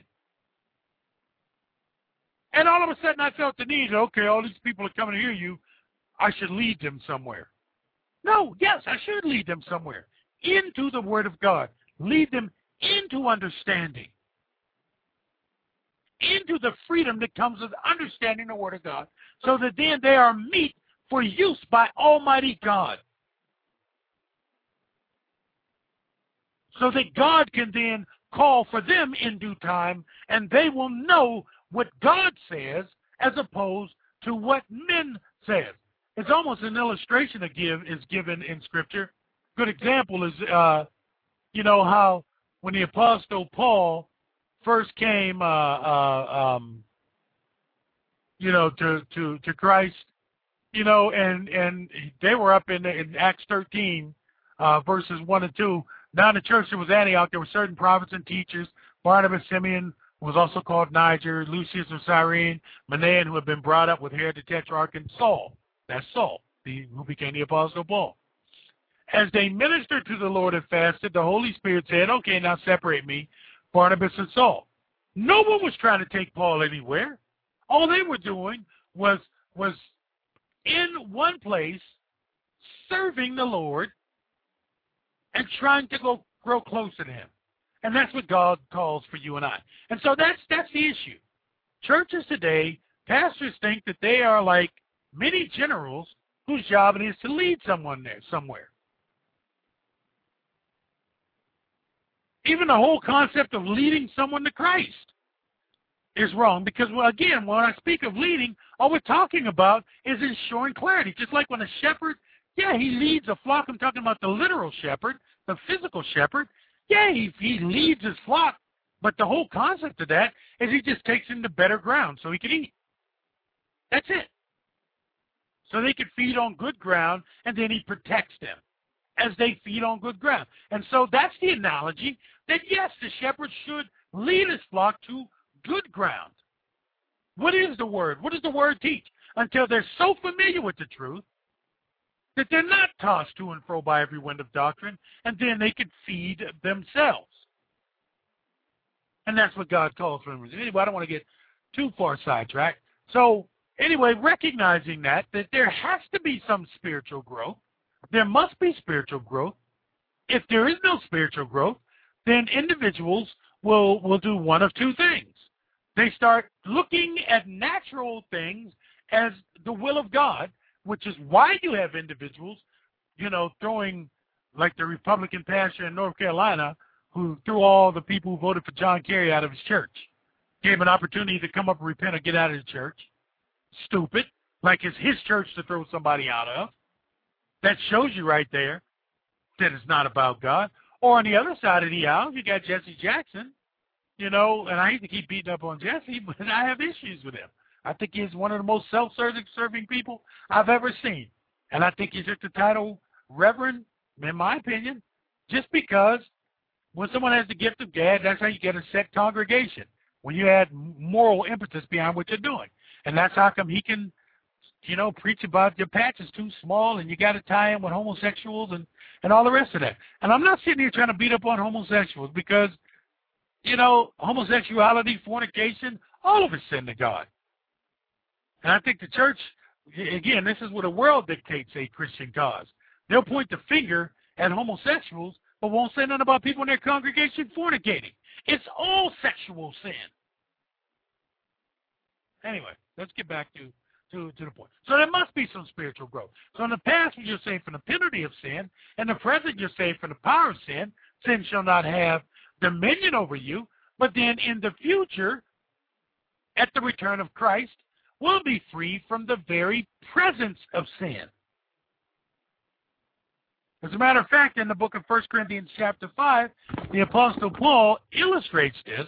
B: And all of a sudden I felt the need, okay, all these people are coming to hear you, I should lead them somewhere. No, yes, I should lead them somewhere. Into the Word of God. Lead them into understanding. Into the freedom that comes with understanding the Word of God. So that then they are meet for use by Almighty God. So that God can then call for them in due time, and they will know what God says as opposed to what men says. It's almost an illustration that give, is given in Scripture. Good example is, uh, you know, how when the Apostle Paul first came, uh, uh, um, you know, to, to, to Christ, you know, and, and they were up in, in Acts thirteen, uh, verses one and two. Now in the church that was Antioch, there were certain prophets and teachers, Barnabas, Simeon, who was also called Niger, Lucius of Cyrene, Manaen, who had been brought up with Herod the Tetrarch, and Saul. That's Saul, the, who became the Apostle Paul. As they ministered to the Lord and fasted, the Holy Spirit said, okay, now separate me, Barnabas and Saul. No one was trying to take Paul anywhere. All they were doing was, was in one place, serving the Lord and trying to go grow closer to Him. And that's what God calls for you and I. And so that's that's the issue. Churches today, pastors think that they are like many generals whose job it is to lead someone there somewhere. Even the whole concept of leading someone to Christ is wrong because, well, again, when I speak of leading, all we're talking about is ensuring clarity. Just like when a shepherd, yeah, he leads a flock. I'm talking about the literal shepherd, the physical shepherd. Yeah, he, he leads his flock, but the whole concept of that is he just takes them to better ground so he can eat. That's it. So they can feed on good ground, and then he protects them as they feed on good ground. And so that's the analogy that, yes, the shepherd should lead his flock to good ground. What is the word? What does the word teach? Until they're so familiar with the truth that they're not tossed to and fro by every wind of doctrine, and then they can feed themselves. And that's what God calls for them. Anyway, I don't want to get too far sidetracked. So, anyway, recognizing that, that there has to be some spiritual growth. There must be spiritual growth. if there is no spiritual growth, then individuals will, will do one of two things. They start looking at natural things as the will of God, which is why you have individuals, you know, throwing, like the Republican pastor in North Carolina, who threw all the people who voted for John Kerry out of his church, gave an opportunity to come up and repent or get out of the church. Stupid. Like it's his church to throw somebody out of. That shows you right there that it's not about God. Or on the other side of the aisle, you got Jesse Jackson, you know, and I hate to keep beating up on Jesse, but I have issues with him. I think he's one of the most self-serving people I've ever seen. And I think he's just the title Reverend, in my opinion, just because when someone has the gift of gab, that's how you get a set congregation, when you add moral impetus behind what you're doing. And that's how come he can, you know, preach about your patch is too small and you got to tie in with homosexuals and, and all the rest of that. And I'm not sitting here trying to beat up on homosexuals because, you know, homosexuality, fornication, all of it's sin to God. And I think the church, again, this is what the world dictates a Christian cause. They'll point the finger at homosexuals, but won't say nothing about people in their congregation fornicating. It's all sexual sin. Anyway, let's get back to, to, to the point. So there must be some spiritual growth. So in the past, you're saved from the penalty of sin. In the present, you're saved from the power of sin. Sin shall not have dominion over you. But then in the future, at the return of Christ, we'll be free from the very presence of sin. As a matter of fact, in the book of First Corinthians chapter five, the Apostle Paul illustrates this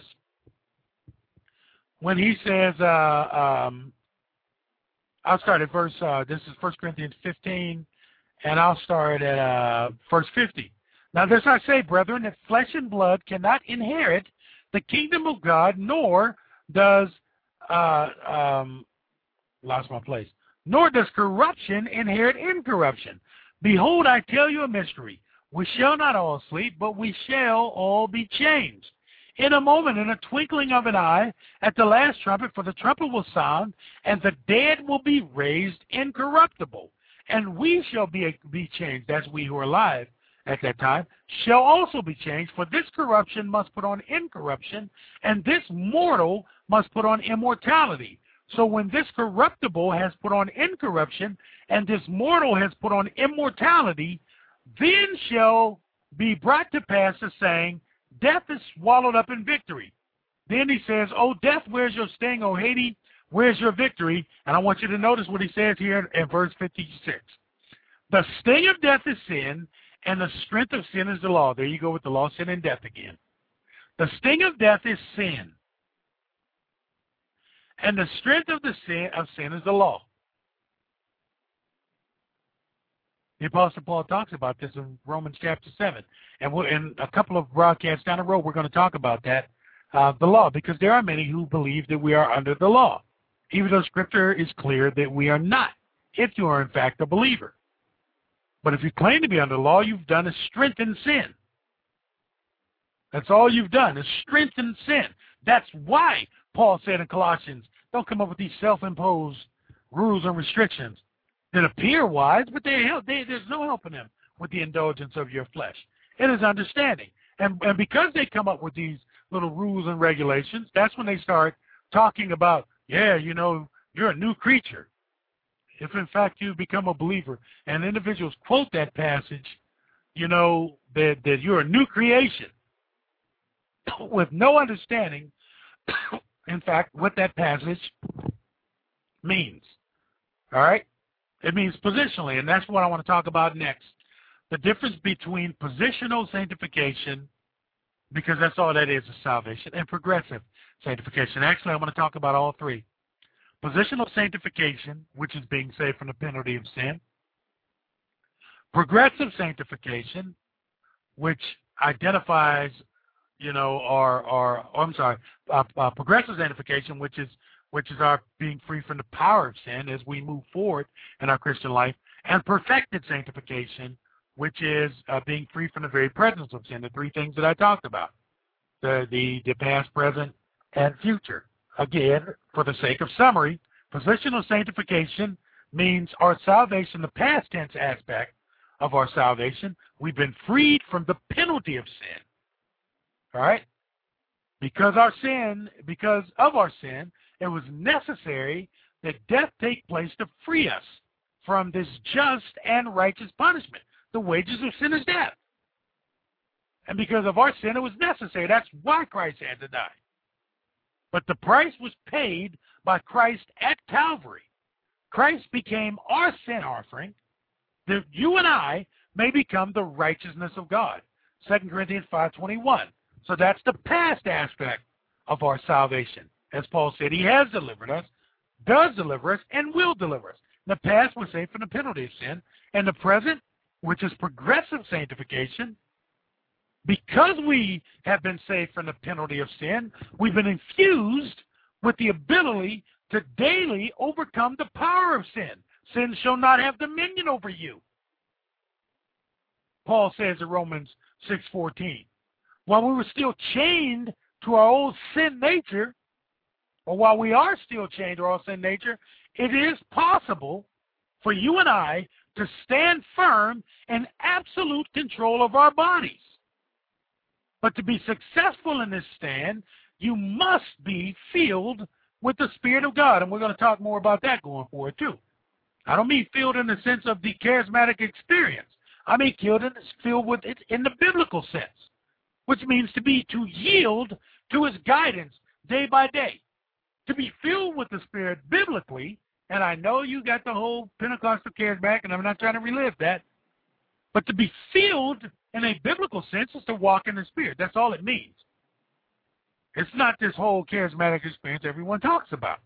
B: when he says, uh, um, I'll start at verse, uh, this is First Corinthians fifteen, and I'll start at uh, verse fifty. Now this I say, brethren, that flesh and blood cannot inherit the kingdom of God, nor does, uh, um, lost my place, nor does corruption inherit incorruption. Behold, I tell you a mystery. We shall not all sleep, but we shall all be changed. In a moment, in a twinkling of an eye, at the last trumpet, for the trumpet will sound, and the dead will be raised incorruptible. And we shall be, be changed, as we who are alive at that time, shall also be changed. For this corruption must put on incorruption, and this mortal must put on immortality. So when this corruptible has put on incorruption, and this mortal has put on immortality, then shall be brought to pass the saying, death is swallowed up in victory. Then he says, O death, where's your sting? O Hades, where's your victory? And I want you to notice what he says here in verse fifty-six. The sting of death is sin, and the strength of sin is the law. There you go with the law, sin, and death again. The sting of death is sin. And the strength of the sin of sin is the law. The Apostle Paul talks about this in Romans chapter seven. And we're, in a couple of broadcasts down the road, we're going to talk about that, uh, the law, because there are many who believe that we are under the law, even though Scripture is clear that we are not, if you are in fact a believer. But if you claim to be under the law, you've done is strengthen sin. That's all you've done is strengthen sin. That's why Paul said in Colossians, don't come up with these self-imposed rules and restrictions that appear wise, but they help, they, there's no helping them with the indulgence of your flesh. It is understanding. And, and because they come up with these little rules and regulations, that's when they start talking about, yeah, you know, you're a new creature. If in fact you become a believer, and individuals quote that passage, you know, that, that you're a new creation with no understanding, in fact, what that passage means. All right? It means positionally, and that's what I want to talk about next. The difference between positional sanctification, because that's all that is, is salvation, and progressive sanctification. Actually, I want to talk about all three. Positional sanctification, which is being saved from the penalty of sin. Progressive sanctification, which identifies, you know, our, our oh, I'm sorry, uh, uh, progressive sanctification, which is which is our being free from the power of sin as we move forward in our Christian life, and perfected sanctification, which is uh, being free from the very presence of sin, the three things that I talked about, the, the, the past, present, and future. Again, for the sake of summary, positional sanctification means our salvation, the past tense aspect of our salvation. We've been freed from the penalty of sin. All right? Because our sin, because of our sin, it was necessary that death take place to free us from this just and righteous punishment. The wages of sin is death. And because of our sin, it was necessary. That's why Christ had to die. But the price was paid by Christ at Calvary. Christ became our sin offering, that you and I may become the righteousness of God. Second Corinthians five twenty-one. So that's the past aspect of our salvation. As Paul said, he has delivered us, does deliver us, and will deliver us. In the past, we're saved from the penalty of sin. And the present, which is progressive sanctification, because we have been saved from the penalty of sin, we've been infused with the ability to daily overcome the power of sin. Sin shall not have dominion over you. Paul says in Romans six fourteen. While we were still chained to our old sin nature, or while we are still chained to our old sin nature, it is possible for you and I to stand firm in absolute control of our bodies. But to be successful in this stand, you must be filled with the Spirit of God. And we're going to talk more about that going forward, too. I don't mean filled in the sense of the charismatic experience. I mean filled in, filled with it in the biblical sense, which means to be, to yield to his guidance day by day. To be filled with the Spirit biblically, and I know you got the whole Pentecostal charismatic, and I'm not trying to relive that, but to be filled in a biblical sense is to walk in the Spirit. That's all it means. It's not this whole charismatic experience everyone talks about.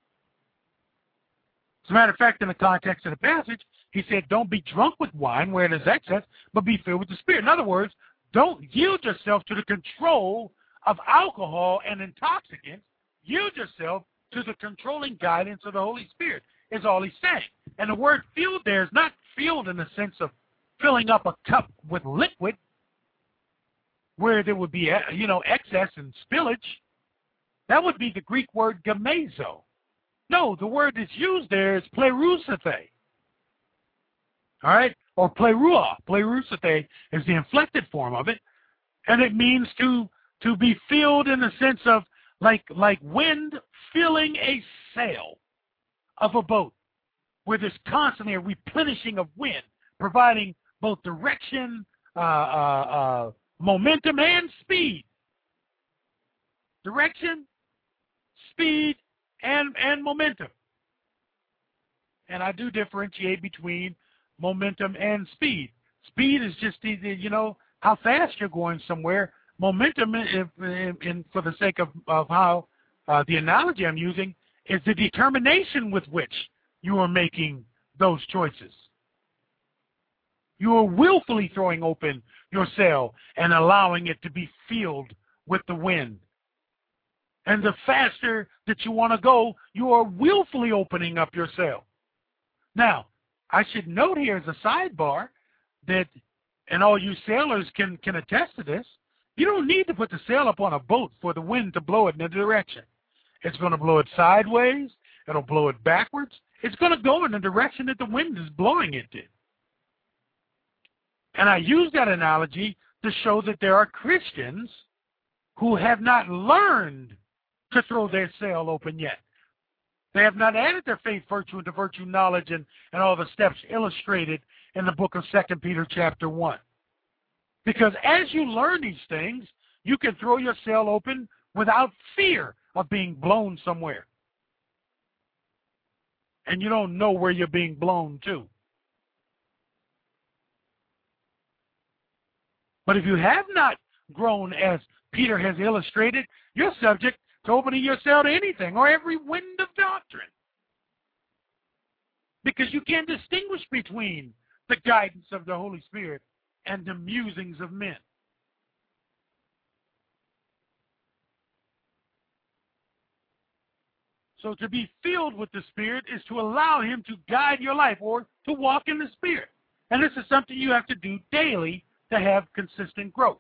B: As a matter of fact, in the context of the passage, he said, don't be drunk with wine where there's excess, but be filled with the Spirit. In other words, don't yield yourself to the control of alcohol and intoxicants. Yield yourself to the controlling guidance of the Holy Spirit, is all he's saying. And the word filled there is not filled in the sense of filling up a cup with liquid where there would be, you know, excess and spillage. That would be the Greek word gamezo. No, the word that's used there is plerusathe. All right? Or plerua. Plerusathe is the inflected form of it. And it means to to be filled in the sense of like like wind filling a sail of a boat, where there's constantly a replenishing of wind, providing both direction, uh, uh, uh, momentum, and speed. Direction, speed, and, and momentum. And I do differentiate between momentum and speed. Speed is just, the, you know, how fast you're going somewhere. Momentum, in, in, in, for the sake of, of how uh, the analogy I'm using, is the determination with which you are making those choices. You are willfully throwing open your sail and allowing it to be filled with the wind. And the faster that you want to go, you are willfully opening up your sail. Now, I should note here as a sidebar that, and all you sailors can, can attest to this, you don't need to put the sail up on a boat for the wind to blow it in a direction. It's going to blow it sideways. It'll blow it backwards. It's going to go in the direction that the wind is blowing it to. And I use that analogy to show that there are Christians who have not learned to throw their sail open yet. They have not added their faith, virtue, into virtue, knowledge, and, and all the steps illustrated in the book of Second Peter chapter one. Because as you learn these things, you can throw your sail open without fear of being blown somewhere. And you don't know where you're being blown to. But if you have not grown as Peter has illustrated, you're subject to opening your sail to anything or every wind of doctrine. Because you can't distinguish between the guidance of the Holy Spirit and the musings of men. So to be filled with the Spirit is to allow Him to guide your life or to walk in the Spirit. And this is something you have to do daily to have consistent growth.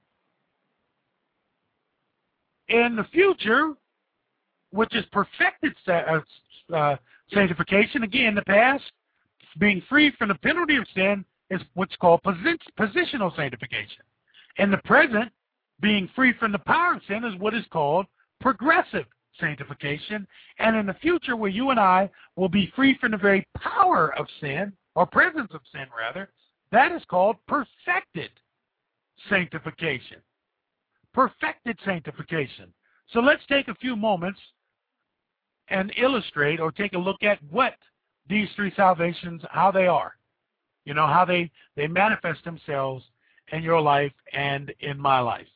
B: In the future, which is perfected uh, sanctification, again, the past, being free from the penalty of sin, is what's called posi positional sanctification. In the present, being free from the power of sin is what is called progressive sanctification. And in the future, where you and I will be free from the very power of sin, or presence of sin rather, that is called perfected sanctification. Perfected sanctification. So let's take a few moments and illustrate or take a look at what these three salvations, how they are. You know, how they, they manifest themselves in your life and in my life.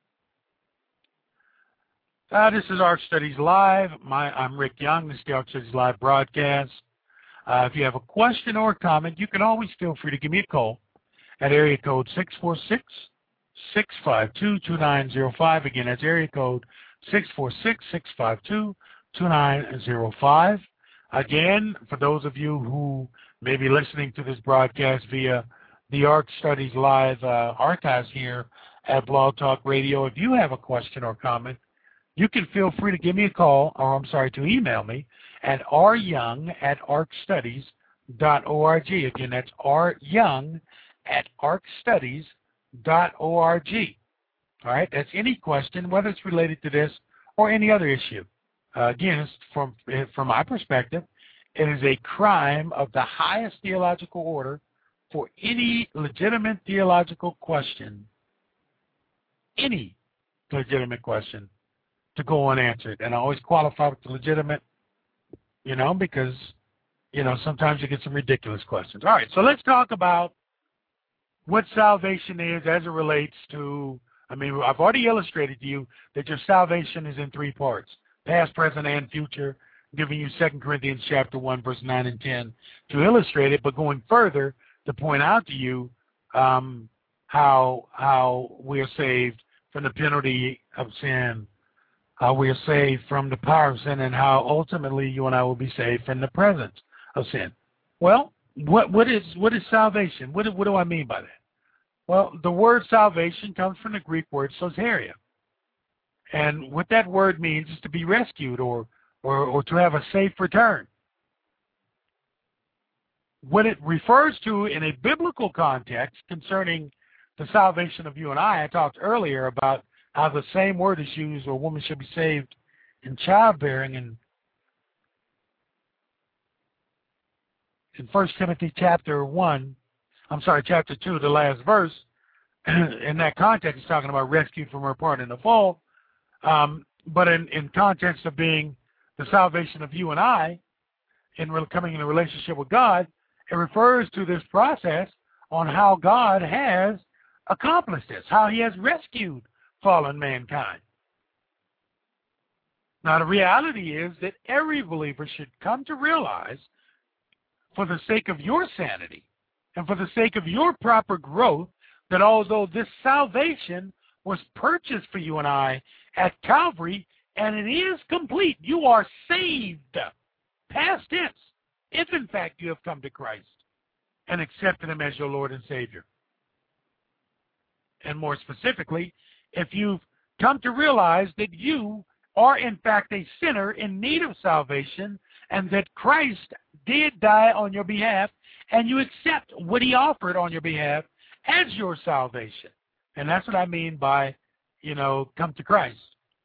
B: Uh, this is Ark Studies Live. My, I'm Rick Young. This is the Ark Studies Live broadcast. Uh, if you have a question or a comment, you can always feel free to give me a call at area code six four six, six five two, two nine zero five. Again, that's area code six four six, six five two, two nine zero five. Again, for those of you who may be listening to this broadcast via the Ark Studies Live uh, archives here at Blog Talk Radio, if you have a question or comment, you can feel free to give me a call, or I'm sorry, to email me at r young at ark studies dot org. Again, that's ryoung at ark studies dot org. All right, that's any question, whether it's related to this or any other issue. Uh, again, it's from, from my perspective, it is a crime of the highest theological order for any legitimate theological question, any legitimate question, to go unanswered. And I always qualify with the legitimate, you know, because, you know, sometimes you get some ridiculous questions. All right, so let's talk about what salvation is as it relates to, I mean, I've already illustrated to you that your salvation is in three parts, past, present, and future, giving you Second Corinthians chapter one, verse nine and ten to illustrate it, but going further to point out to you um, how, how we are saved from the penalty of sin, how we are saved from the power of sin, and how ultimately you and I will be saved from the presence of sin. Well, what, what is what is salvation? What, what do I mean by that? Well, the word salvation comes from the Greek word soteria. And what that word means is to be rescued or, or, or to have a safe return. What it refers to in a biblical context concerning the salvation of you and I, I talked earlier about how the same word is used, or a woman should be saved in childbearing, and in First Timothy chapter one, I'm sorry, chapter two, the last verse, in that context, it's talking about rescued from her part in the fall. Um, but in, in context of being the salvation of you and I, in re coming in a relationship with God, it refers to this process on how God has accomplished this, how he has rescued fallen mankind. Now, the reality is that every believer should come to realize, for the sake of your sanity and for the sake of your proper growth, that although this salvation was purchased for you and I at Calvary, and it is complete, you are saved, past tense, if in fact you have come to Christ and accepted him as your Lord and Savior. And more specifically, if you've come to realize that you are in fact a sinner in need of salvation, and that Christ did die on your behalf, and you accept what he offered on your behalf as your salvation. And that's what I mean by, you know, come to Christ.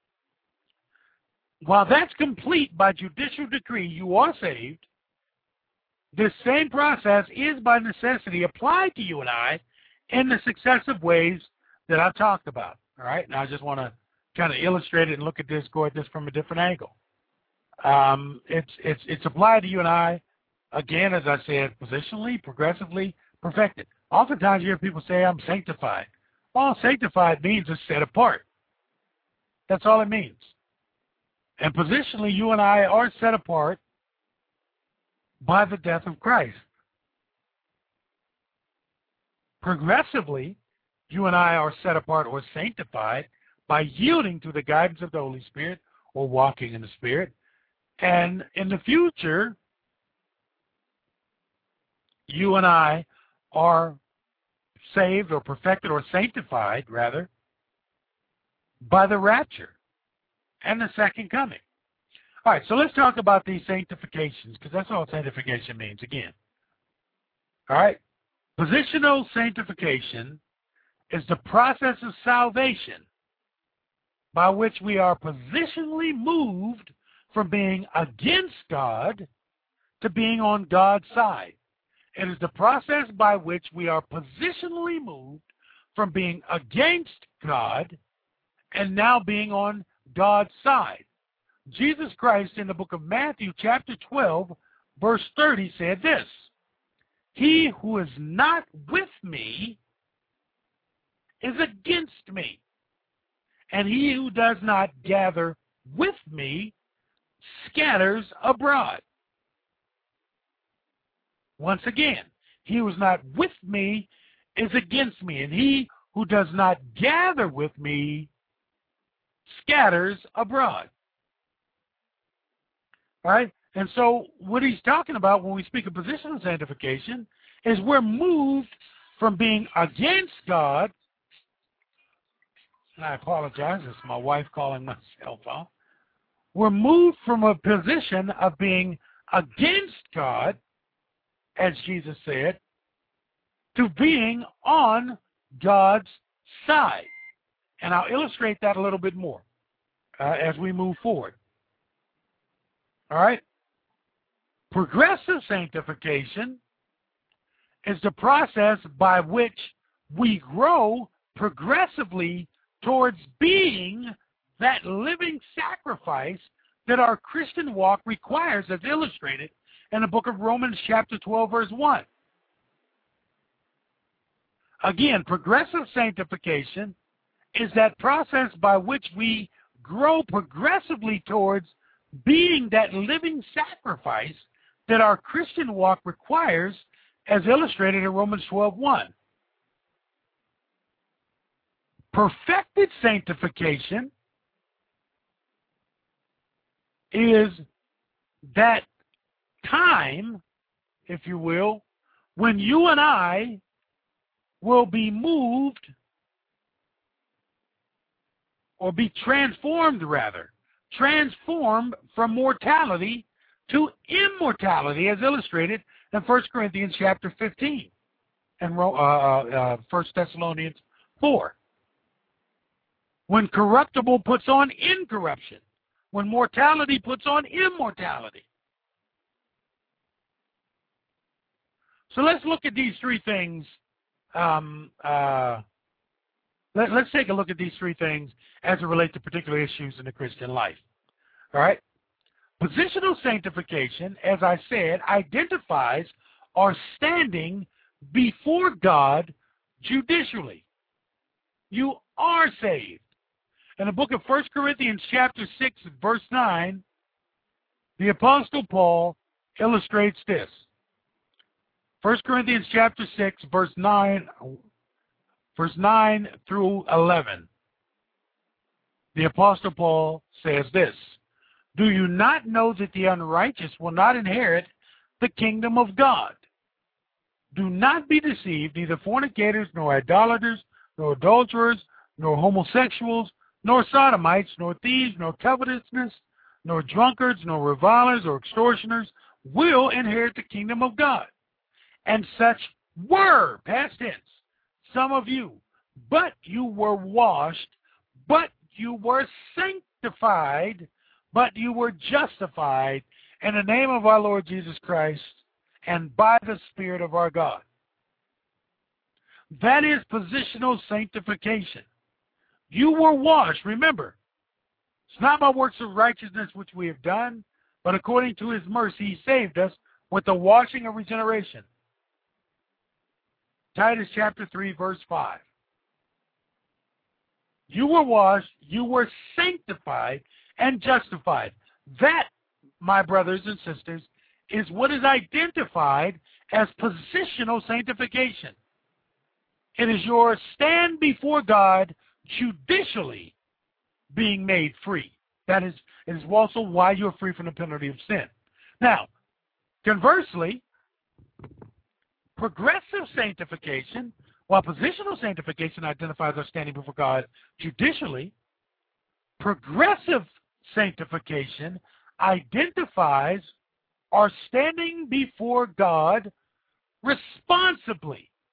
B: While that's complete by judicial decree, you are saved, this same process is by necessity applied to you and I in the successive ways that I talked about. All right, now I just want to kind of illustrate it and look at this, go at this from a different angle. Um, it's it's it's applied to you and I, again, as I said, positionally, progressively, perfected. Oftentimes you hear people say, I'm sanctified. Well, sanctified means it's set apart. That's all it means. And positionally, you and I are set apart by the death of Christ. Progressively, you and I are set apart or sanctified by yielding to the guidance of the Holy Spirit or walking in the Spirit. And in the future, you and I are saved or perfected or sanctified, rather, by the rapture and the second coming. All right, so let's talk about these sanctifications, because that's all sanctification means, again. All right? Positional sanctification is the process of salvation by which we are positionally moved from being against God to being on God's side. It is the process by which we are positionally moved from being against God and now being on God's side. Jesus Christ in the book of Matthew chapter twelve verse thirty said this, "He who is not with me is against me, and he who does not gather with me scatters abroad." Once again, he who is not with me is against me, and he who does not gather with me scatters abroad. All right? And so what he's talking about when we speak of positional sanctification is we're moved from being against God. And I apologize, it's my wife calling my cell phone. We're moved from a position of being against God, as Jesus said, to being on God's side. And I'll illustrate that a little bit more uh, as we move forward. All right? Progressive sanctification is the process by which we grow progressively towards being that living sacrifice that our Christian walk requires, as illustrated in the book of Romans chapter twelve, verse one. Again, progressive sanctification is that process by which we grow progressively towards being that living sacrifice that our Christian walk requires, as illustrated in Romans twelve, one. Perfected sanctification is that time, if you will, when you and I will be moved or be transformed, rather, transformed from mortality to immortality, as illustrated in First Corinthians chapter fifteen and uh, uh, First Thessalonians four. When corruptible puts on incorruption, when mortality puts on immortality. So let's look at these three things. Um, uh, let, let's take a look at these three things as it relates to particular issues in the Christian life. All right? Positional sanctification, as I said, identifies our standing before God judicially. You are saved. In the book of First Corinthians chapter six, verse nine, the Apostle Paul illustrates this. First Corinthians chapter six, verse nine, verse nine through eleven. The Apostle Paul says this, "Do you not know that the unrighteous will not inherit the kingdom of God? Do not be deceived, neither fornicators, nor idolaters, nor adulterers, nor homosexuals, nor sodomites, nor thieves, nor covetousness, nor drunkards, nor revilers, or extortioners will inherit the kingdom of God. And such were," past tense, "some of you, but you were washed, but you were sanctified, but you were justified in the name of our Lord Jesus Christ and by the Spirit of our God." That is positional sanctification. You were washed. Remember, it's not by works of righteousness which we have done, but according to his mercy he saved us with the washing of regeneration. Titus chapter three, verse five. You were washed, you were sanctified and justified. That, my brothers and sisters, is what is identified as positional sanctification. It is your stand before God judicially being made free. That is, it is also why you're free from the penalty of sin. Now, conversely, progressive sanctification, while positional sanctification identifies our standing before God judicially, progressive sanctification identifies our standing before God responsibly.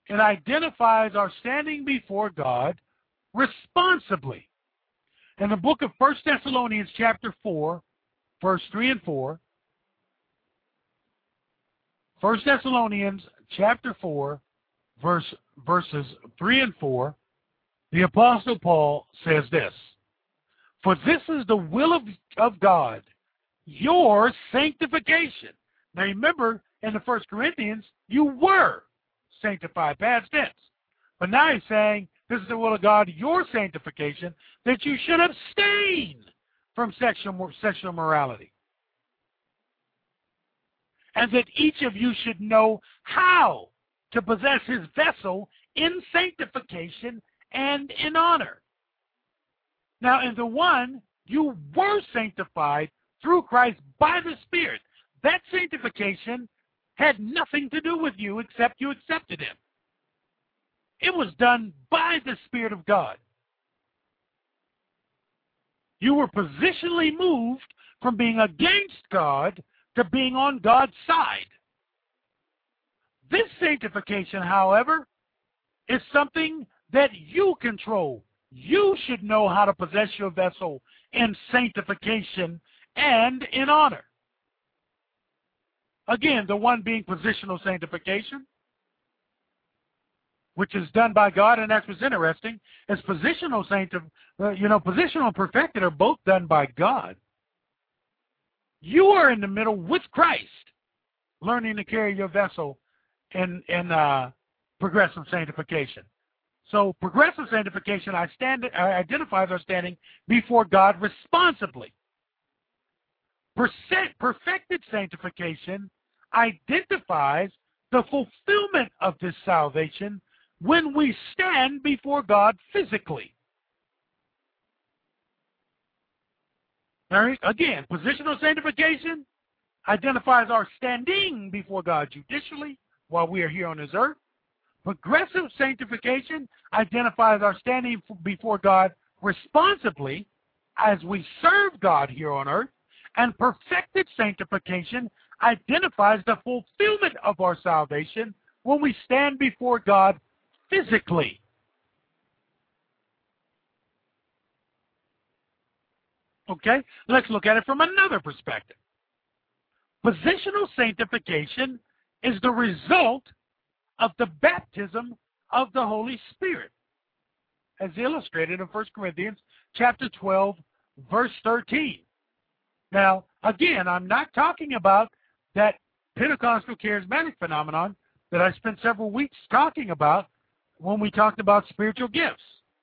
B: it identifies our standing before God responsibly. In the book of First Thessalonians chapter four, verse three and four, First Thessalonians chapter four, verse, verses three and four, the Apostle Paul says this, "For this is the will of, of God, your sanctification." Now remember, in the First Corinthians, you were sanctified, past tense. But now he's saying, this is the will of God, your sanctification, that you should abstain from sexual, sexual morality. And that each of you should know how to possess his vessel in sanctification and in honor. Now, in the one, you were sanctified through Christ by the Spirit. That sanctification had nothing to do with you except you accepted him. It was done by the Spirit of God. You were positionally moved from being against God to being on God's side. This sanctification, however, is something that you control. You should know how to possess your vessel in sanctification and in honor. Again, the one being positional sanctification, which is done by God, and that's what's interesting, is positional sanctif- uh, you know, positional and perfected are both done by God. You are in the middle with Christ, learning to carry your vessel in, in uh, progressive sanctification. So progressive sanctification I stand, uh, identifies our standing before God responsibly. Percent, perfected sanctification identifies the fulfillment of this salvation when we stand before God physically. Now, again, positional sanctification identifies our standing before God judicially while we are here on this earth. Progressive sanctification identifies our standing before God responsibly as we serve God here on earth. And perfected sanctification identifies the fulfillment of our salvation when we stand before God physically. Okay, let's look at it from another perspective. Positional sanctification is the result of the baptism of the Holy Spirit, as illustrated in First Corinthians chapter twelve, verse thirteen. Now, again, I'm not talking about that Pentecostal charismatic phenomenon that I spent several weeks talking about when we talked about spiritual gifts.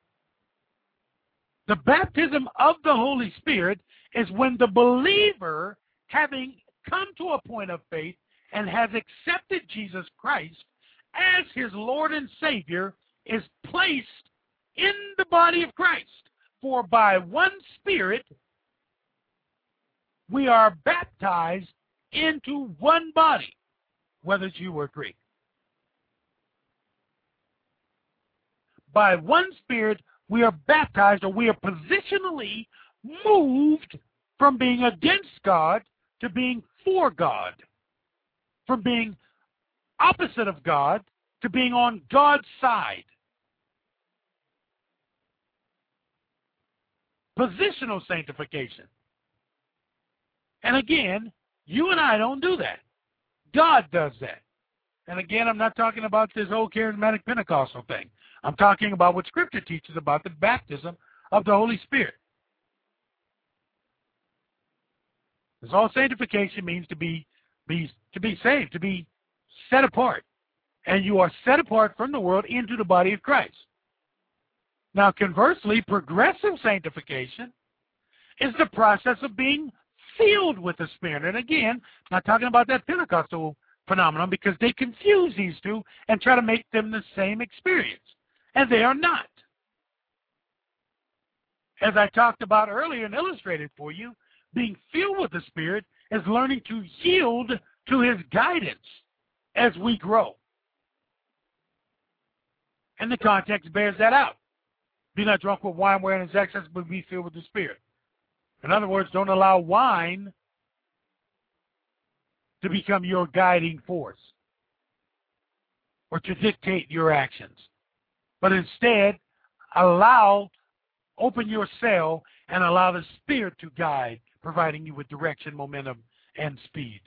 B: The baptism of the Holy Spirit is when the believer, having come to a point of faith and has accepted Jesus Christ as his Lord and Savior, is placed in the body of Christ. For by one Spirit we are baptized into one body, whether it's Jew or Greek. By one Spirit we are baptized, or we are positionally moved from being against God to being for God, from being opposite of God to being on God's side. Positional sanctification. And again, you and I don't do that. God does that. And again, I'm not talking about this whole charismatic Pentecostal thing. I'm talking about what Scripture teaches about the baptism of the Holy Spirit. Because all sanctification means to be, be, to be saved, to be set apart. And you are set apart from the world into the body of Christ. Now, conversely, progressive sanctification is the process of being filled with the Spirit. And again, I'm not talking about that Pentecostal phenomenon, because they confuse these two and try to make them the same experience. And they are not. As I talked about earlier and illustrated for you, being filled with the Spirit is learning to yield to His guidance as we grow. And the context bears that out. Be not drunk with wine wherein is excess, but be filled with the Spirit. In other words, don't allow wine to become your guiding force. or to dictate your actions, but instead allow, open your cell and allow the Spirit to guide, providing you with direction, momentum, and speed.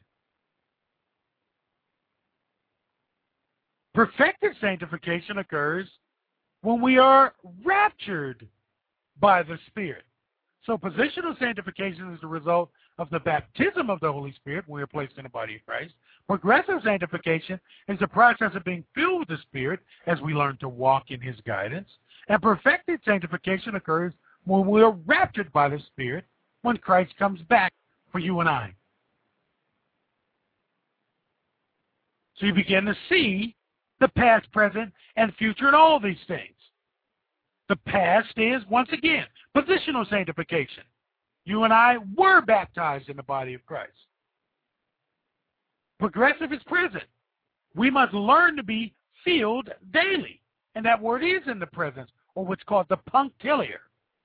B: Perfected sanctification occurs when we are raptured by the Spirit. So positional sanctification is the result of the baptism of the Holy Spirit when we are placed in the body of Christ. Progressive sanctification is the process of being filled with the Spirit as we learn to walk in His guidance. And perfected sanctification occurs when we are raptured by the Spirit when Christ comes back for you and I. So you begin to see the past, present, and future in all these things. The past is, once again, positional sanctification. You and I were baptized in the body of Christ. Progressive is present. We must learn to be filled daily. And that word is in the present, or what's called the punctiliar.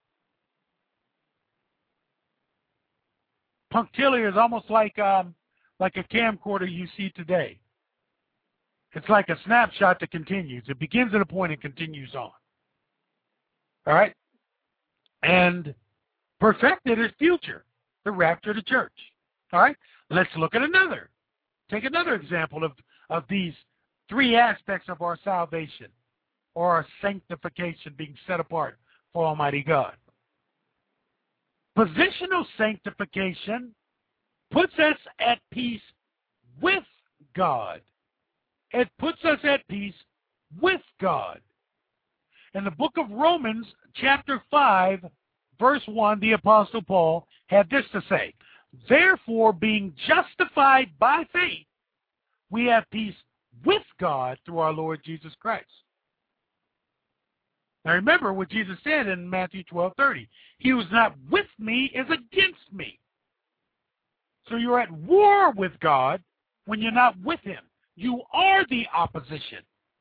B: Punctiliar is almost like um, like a camcorder you see today. It's like a snapshot that continues. It begins at a point and continues on. All right? And perfected is future, the rapture of the church. All right? Let's look at another. Take another example of, of these three aspects of our salvation or our sanctification being set apart for Almighty God. Positional sanctification puts us at peace with God. It puts us at peace with God. In the book of Romans, chapter five, verse one, the Apostle Paul had this to say, "Therefore, being justified by faith, we have peace with God through our Lord Jesus Christ." Now remember what Jesus said in Matthew twelve thirty. He who is not with me is against me. So you're at war with God when you're not with Him. You are the opposition.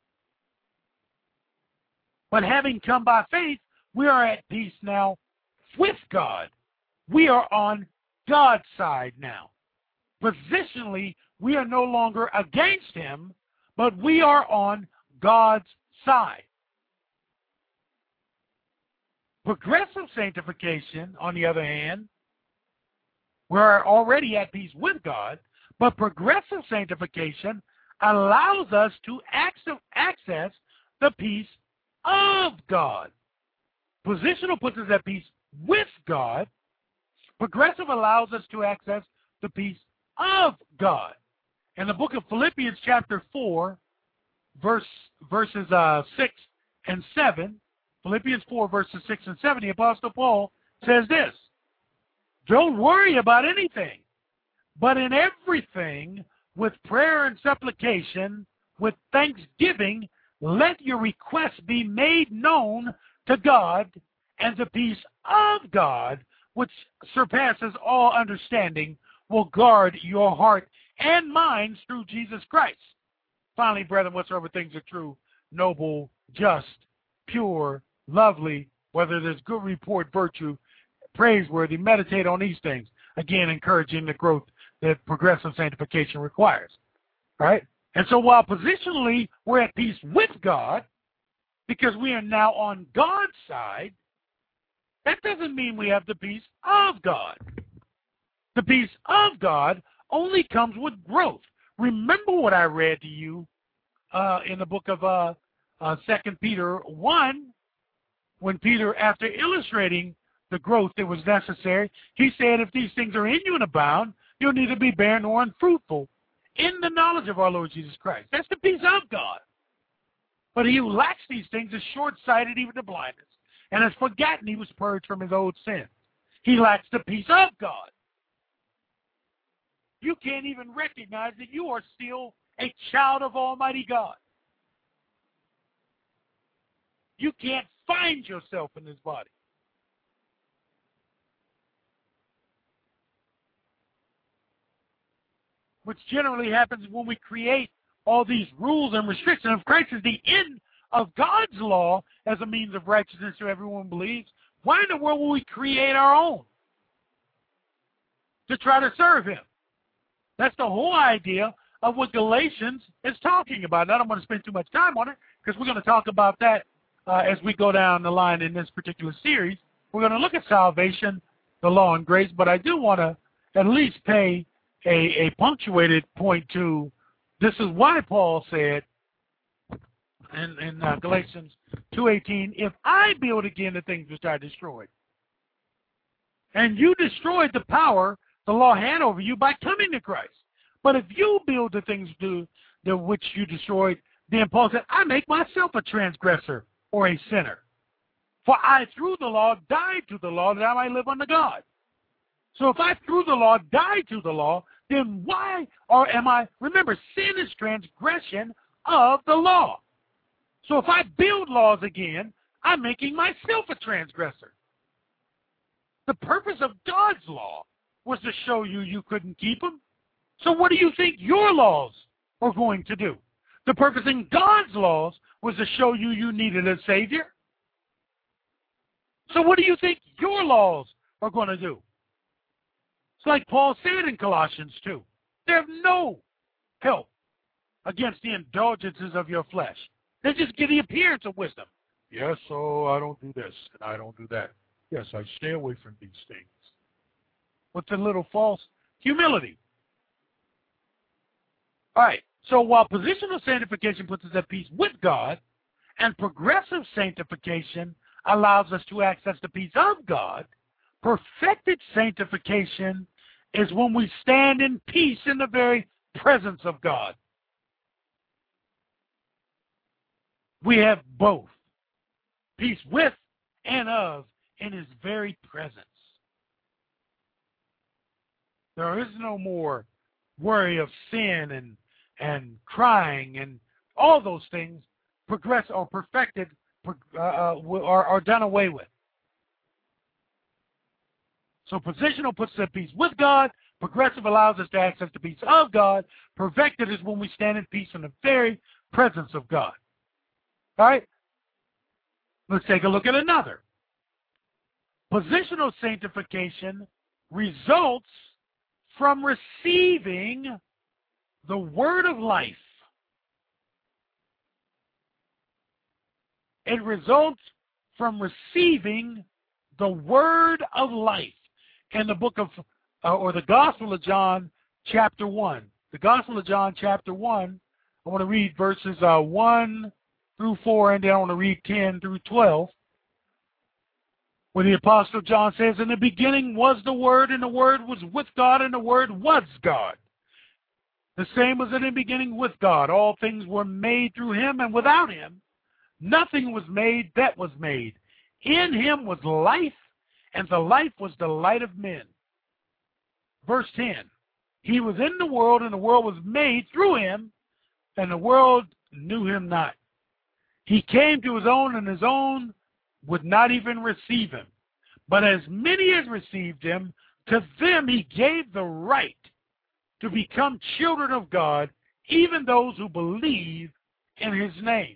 B: But having come by faith, we are at peace now with God. We are on God's side now. Positionally, we are no longer against Him, but we are on God's side. Progressive sanctification, on the other hand, we're already at peace with God, but progressive sanctification allows us to access the peace of God. Positional puts us at peace with God. Progressive allows us to access the peace of God. In the book of Philippians chapter four, verse, verses uh, six and seven, Philippians four, verses six and seven, the Apostle Paul says this, "Don't worry about anything, but in everything, with prayer and supplication, with thanksgiving, let your requests be made known to God, and the peace of God, which surpasses all understanding, will guard your heart and minds through Jesus Christ. Finally, brethren, whatsoever things are true, noble, just, pure, lovely, whether there's good report, virtue, praiseworthy, meditate on these things." Again, encouraging the growth that progressive sanctification requires. All right? And so while positionally we're at peace with God, because we are now on God's side, that doesn't mean we have the peace of God. The peace of God only comes with growth. Remember what I read to you uh, in the book of uh, uh, Second Peter one, when Peter, after illustrating the growth that was necessary, he said, if these things are in you and abound, you'll neither be barren nor unfruitful in the knowledge of our Lord Jesus Christ. That's the peace of God. But he who lacks these things is short-sighted even to blindness, and has forgotten he was purged from his old sins. He lacks the peace of God. You can't even recognize that you are still a child of Almighty God. You can't find yourself in this body. Which generally happens when we create all these rules and restrictions. If Christ is the end of God's law as a means of righteousness to everyone believes, why in the world will we create our own to try to serve Him? That's the whole idea of what Galatians is talking about. And I don't want to spend too much time on it because we're going to talk about that uh, as we go down the line in this particular series. We're going to look at salvation, the law, and grace, but I do want to at least pay a, a punctuated point to this is why Paul said in, in uh, Galatians two eighteen, if I build again the things which I destroyed, and you destroyed the power the law had over you by coming to Christ. But if you build the things do the which you destroyed, then Paul said, I make myself a transgressor or a sinner. For I through the law died to the law that I might live unto God. So if I through the law died to the law, then why or am I, remember, sin is transgression of the law. So if I build laws again, I'm making myself a transgressor. The purpose of God's law was to show you you couldn't keep them. So what do you think your laws are going to do? The purpose in God's laws was to show you you needed a Savior. So what do you think your laws are going to do? It's like Paul said in Colossians two. They have no help against the indulgences of your flesh. They just give the appearance of wisdom. Yes, so I don't do this and I don't do that. Yes, I stay away from these things. With a little false humility. All right, so while positional sanctification puts us at peace with God, and progressive sanctification allows us to access the peace of God, perfected sanctification is when we stand in peace in the very presence of God. We have both, peace with and of, in his very presence. There is no more worry of sin and and crying and all those things progress or perfected uh, are, are done away with. So positional puts us at peace with God. Progressive allows us to access the peace of God. Perfected is when we stand in peace in the very presence of God. All right? Let's take a look at another. Positional sanctification results from receiving the word of life. It results from receiving the word of life. In the book of, uh, or the Gospel of John, chapter one. The Gospel of John, chapter one, I want to read verses uh, one through four, and then I want to read ten through twelve. Where the Apostle John says, in the beginning was the Word, and the Word was with God, and the Word was God. The same was in the beginning with God. All things were made through him, and without him nothing was made that was made. In him was life, and the life was the light of men. Verse ten, he was in the world, and the world was made through him, and the world knew him not. He came to his own, and his own would not even receive him. But as many as received him, to them he gave the right to become children of God, even those who believe in his name.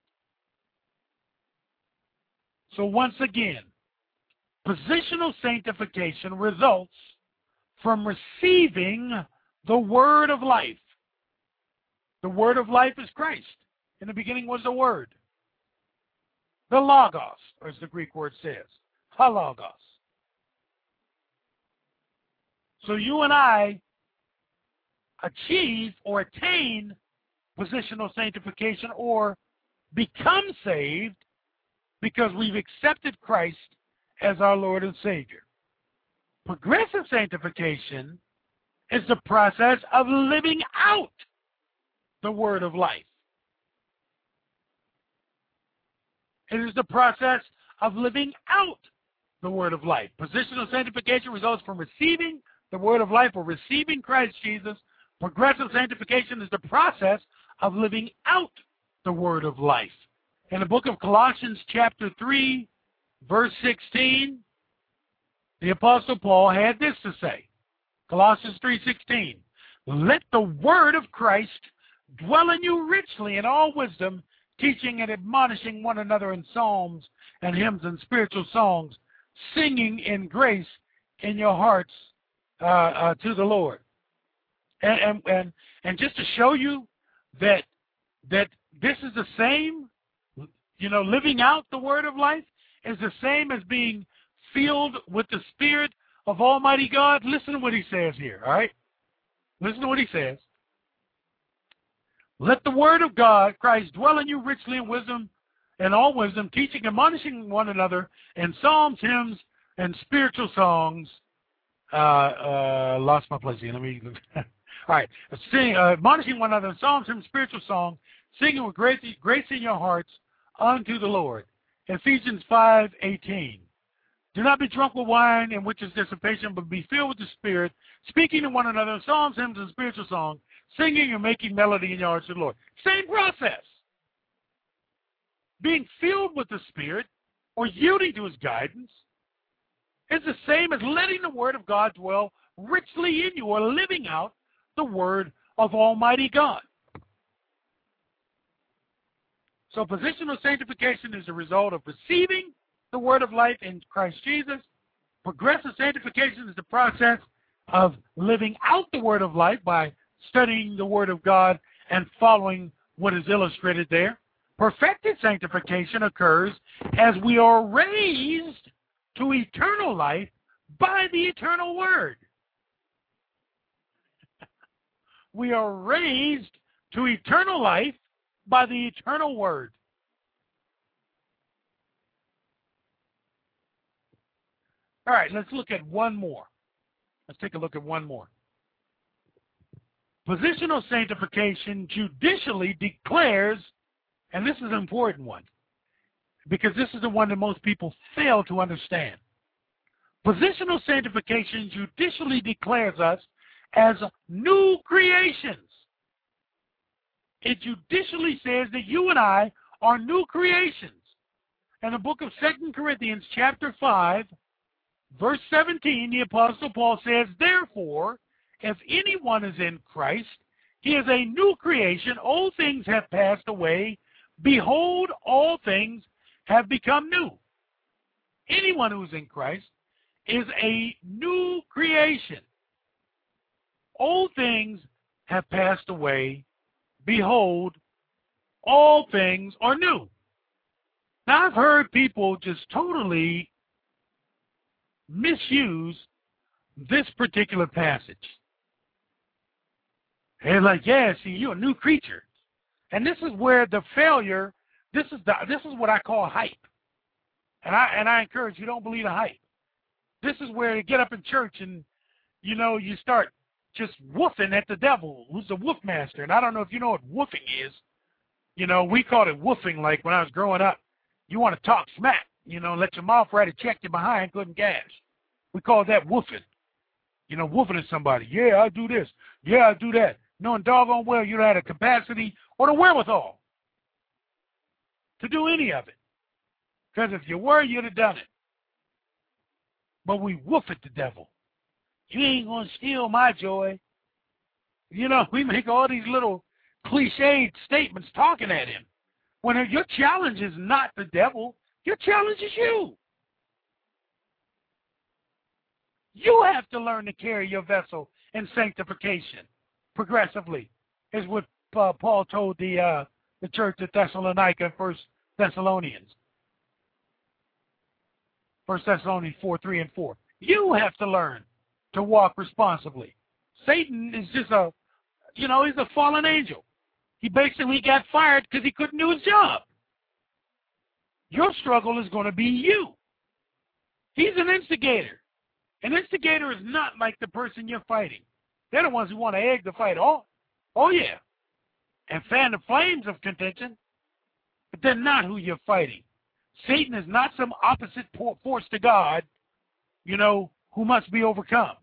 B: So once again, positional sanctification results from receiving the word of life. The word of life is Christ. In the beginning was the Word. The Logos, as the Greek word says. Halogos. So you and I achieve or attain positional sanctification or become saved because we've accepted Christ as our Lord and Savior. Progressive sanctification is the process of living out the word of life. It is the process of living out the word of life. Positional sanctification results from receiving the word of life or receiving Christ Jesus. Progressive sanctification is the process of living out the word of life. In the book of Colossians chapter three, verse sixteen, the Apostle Paul had this to say. Colossians three sixteen, let the word of Christ dwell in you richly in all wisdom, teaching and admonishing one another in psalms and hymns and spiritual songs, singing in grace in your hearts uh, uh, to the Lord. And, and, and, and just to show you that, that this is the same, you know, living out the word of life is the same as being filled with the Spirit of Almighty God. Listen to what he says here, all right? Listen to what he says. Let the word of God, Christ, dwell in you richly in wisdom and all wisdom, teaching, admonishing one another in psalms, hymns, and spiritual songs. Uh, uh, lost my place here. Let me. All right. Sing, uh, admonishing one another in psalms, hymns, spiritual songs, singing with grace, grace in your hearts unto the Lord. Ephesians five eighteen. Do not be drunk with wine, in which is dissipation, but be filled with the Spirit, speaking to one another in psalms, hymns, and spiritual songs, singing and making melody in your hearts to the Lord. Same process. Being filled with the Spirit or yielding to his guidance is the same as letting the word of God dwell richly in you, or living out the word of Almighty God. So positional sanctification is a result of receiving the word of life in Christ Jesus. Progressive sanctification is the process of living out the word of life by studying the word of God and following what is illustrated there. Perfected sanctification occurs as we are raised to eternal life by the eternal word. We are raised to eternal life by the eternal word. All right, let's look at one more. Let's take a look at one more. Positional sanctification judicially declares, and this is an important one, because this is the one that most people fail to understand. Positional sanctification judicially declares us as new creations. It judicially says that you and I are new creations. In the book of Second Corinthians chapter five, verse seventeen, the Apostle Paul says, therefore, if anyone is in Christ, he is a new creation. Old things have passed away. Behold, all things have become new. Anyone who is in Christ is a new creation. Old things have passed away. Behold, all things are new. Now, I've heard people just totally misuse this particular passage. They're like, yeah, see, you're a new creature. And this is where the failure, this is the, this is what I call hype. And I and I encourage you, don't believe the hype. This is where you get up in church and, you know, you start just woofing at the devil, who's the woof master. And I don't know if you know what woofing is. You know, we called it woofing like when I was growing up. You want to talk smack, you know, let your mouth write a check you behind, couldn't gas. We call that woofing. You know, woofing at somebody. Yeah, I do this. Yeah, I do that. Knowing doggone well you don't have the capacity or the wherewithal to do any of it. Because if you were, you'd have done it. But we woof at the devil. You ain't going to steal my joy. You know, we make all these little cliched statements talking at him. When your challenge is not the devil, your challenge is you. You have to learn to carry your vessel in sanctification progressively, is what uh, Paul told the uh, the church at Thessalonica in First Thessalonians. First Thessalonians four, three, and four. You have to learn to walk responsibly. Satan is just a, you know, he's a fallen angel. He basically got fired because he couldn't do his job. Your struggle is going to be you. He's an instigator. An instigator is not like the person you're fighting. They're the ones who want to egg the fight on. Oh, yeah. And fan the flames of contention. But they're not who you're fighting. Satan is not some opposite force to God, you know, who must be overcome.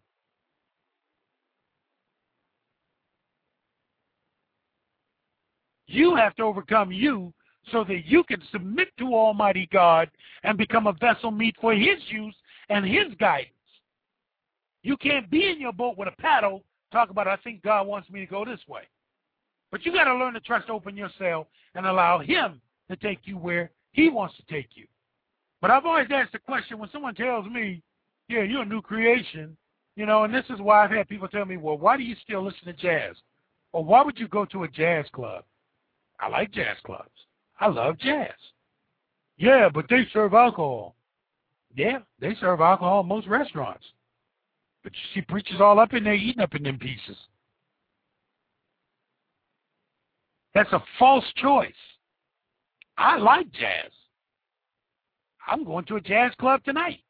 B: You have to overcome you so that you can submit to Almighty God and become a vessel meet for His use and His guidance. You can't be in your boat with a paddle, talk about, I think God wants me to go this way. But you got to learn to trust open your sail and allow Him to take you where He wants to take you. But I've always asked the question, when someone tells me, yeah, you're a new creation, You know, and this is why I've had people tell me, well, why do you still listen to jazz? Or why would you go to a jazz club? I like jazz clubs. I love jazz. Yeah, but they serve alcohol. Yeah, they serve alcohol in most restaurants. But you see preachers all up in there eating up in them pieces. That's a false choice. I like jazz. I'm going to a jazz club tonight.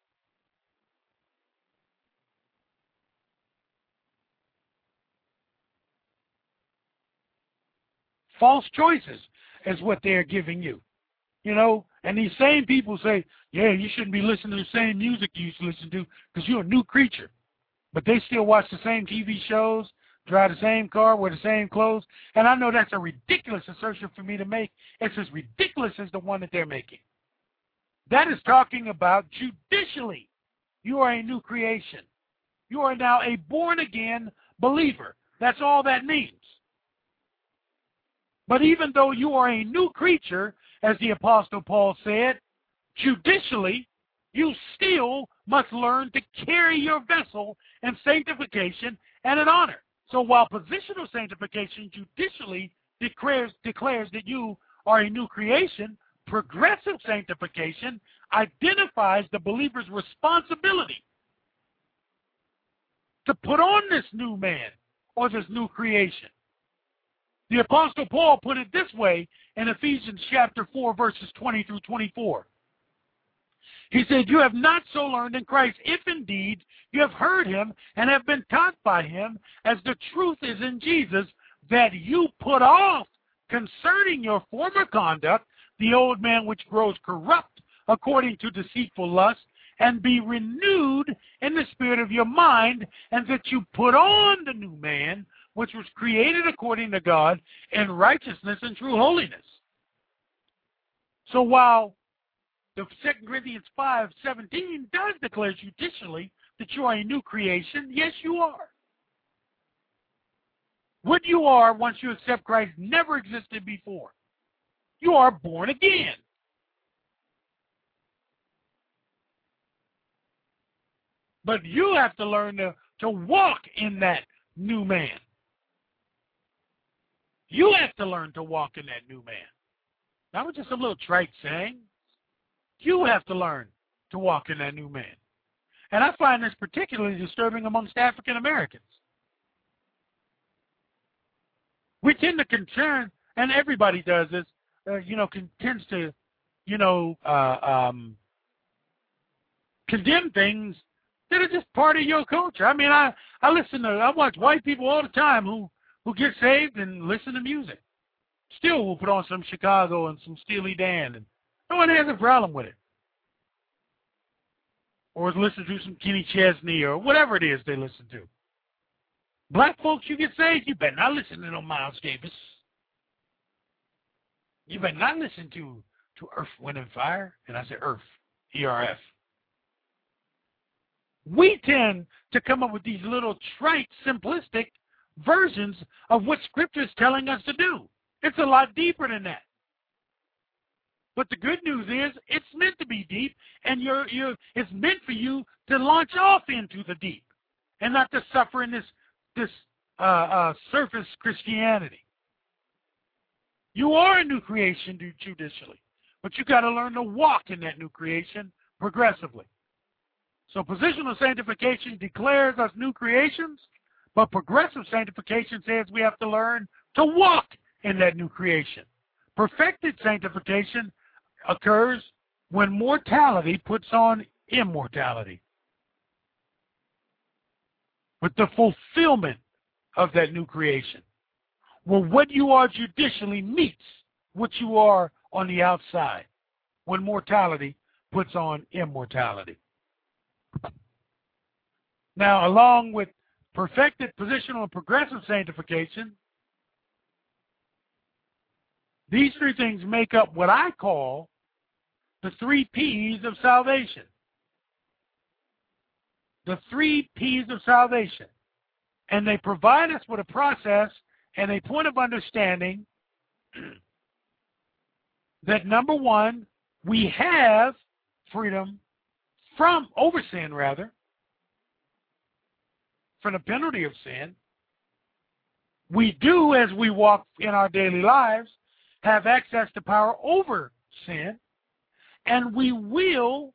B: False choices is what they're giving you. You know, and these same people say, yeah, you shouldn't be listening to the same music you used to listen to because you're a new creature. But they still watch the same T V shows, drive the same car, wear the same clothes. And I know that's a ridiculous assertion for me to make. It's as ridiculous as the one that they're making. That is talking about judicially. You are a new creation. You are now a born-again believer. That's all that means. But even though you are a new creature, as the Apostle Paul said, judicially, you still must learn to carry your vessel in sanctification and in honor. So while positional sanctification judicially declares, declares that you are a new creation, progressive sanctification identifies the believer's responsibility to put on this new man or this new creation. The Apostle Paul put it this way in Ephesians chapter four, verses twenty through twenty-four. He said, you have not so learned in Christ, if indeed you have heard him and have been taught by him, as the truth is in Jesus, that you put off concerning your former conduct the old man which grows corrupt according to deceitful lust, and be renewed in the spirit of your mind, and that you put on the new man, which was created according to God in righteousness and true holiness. So while the Second Corinthians five seventeen does declare judicially that you are a new creation, yes, you are. What you are once you accept Christ never existed before. You are born again. But you have to learn to, to walk in that new man. You have to learn to walk in that new man. Not just some little trite saying. You have to learn to walk in that new man. And I find this particularly disturbing amongst African Americans. We tend to concern, and everybody does this, uh, you know, con- tends to, you know, uh, um, condemn things that are just part of your culture. I mean, I, I listen to, I watch white people all the time who, who get saved and listen to music. Still will put on some Chicago and some Steely Dan, and no one has a problem with it. Or listen to some Kenny Chesney or whatever it is they listen to. Black folks, you get saved, you better not listen to no Miles Davis. You better not listen to, to Earth, Wind, and Fire. And I say Earth, E R F. We tend to come up with these little trite, simplistic versions of what Scripture is telling us to do. It's a lot deeper than that. But the good news is it's meant to be deep, and you're, you're, it's meant for you to launch off into the deep and not to suffer in this, this uh, uh, surface Christianity. You are a new creation judicially, but you got to learn to walk in that new creation progressively. So positional sanctification declares us new creations, but progressive sanctification says we have to learn to walk in that new creation. Perfected sanctification occurs when mortality puts on immortality. With the fulfillment of that new creation. Where what you are judicially meets what you are on the outside. When mortality puts on immortality. Now, along with perfected positional and progressive sanctification, these three things make up what I call the three P's of salvation. The three P's of salvation. And they provide us with a process and a point of understanding that, number one, we have freedom from, over sin rather, from the penalty of sin. We do, as we walk in our daily lives, have access to power over sin, and we will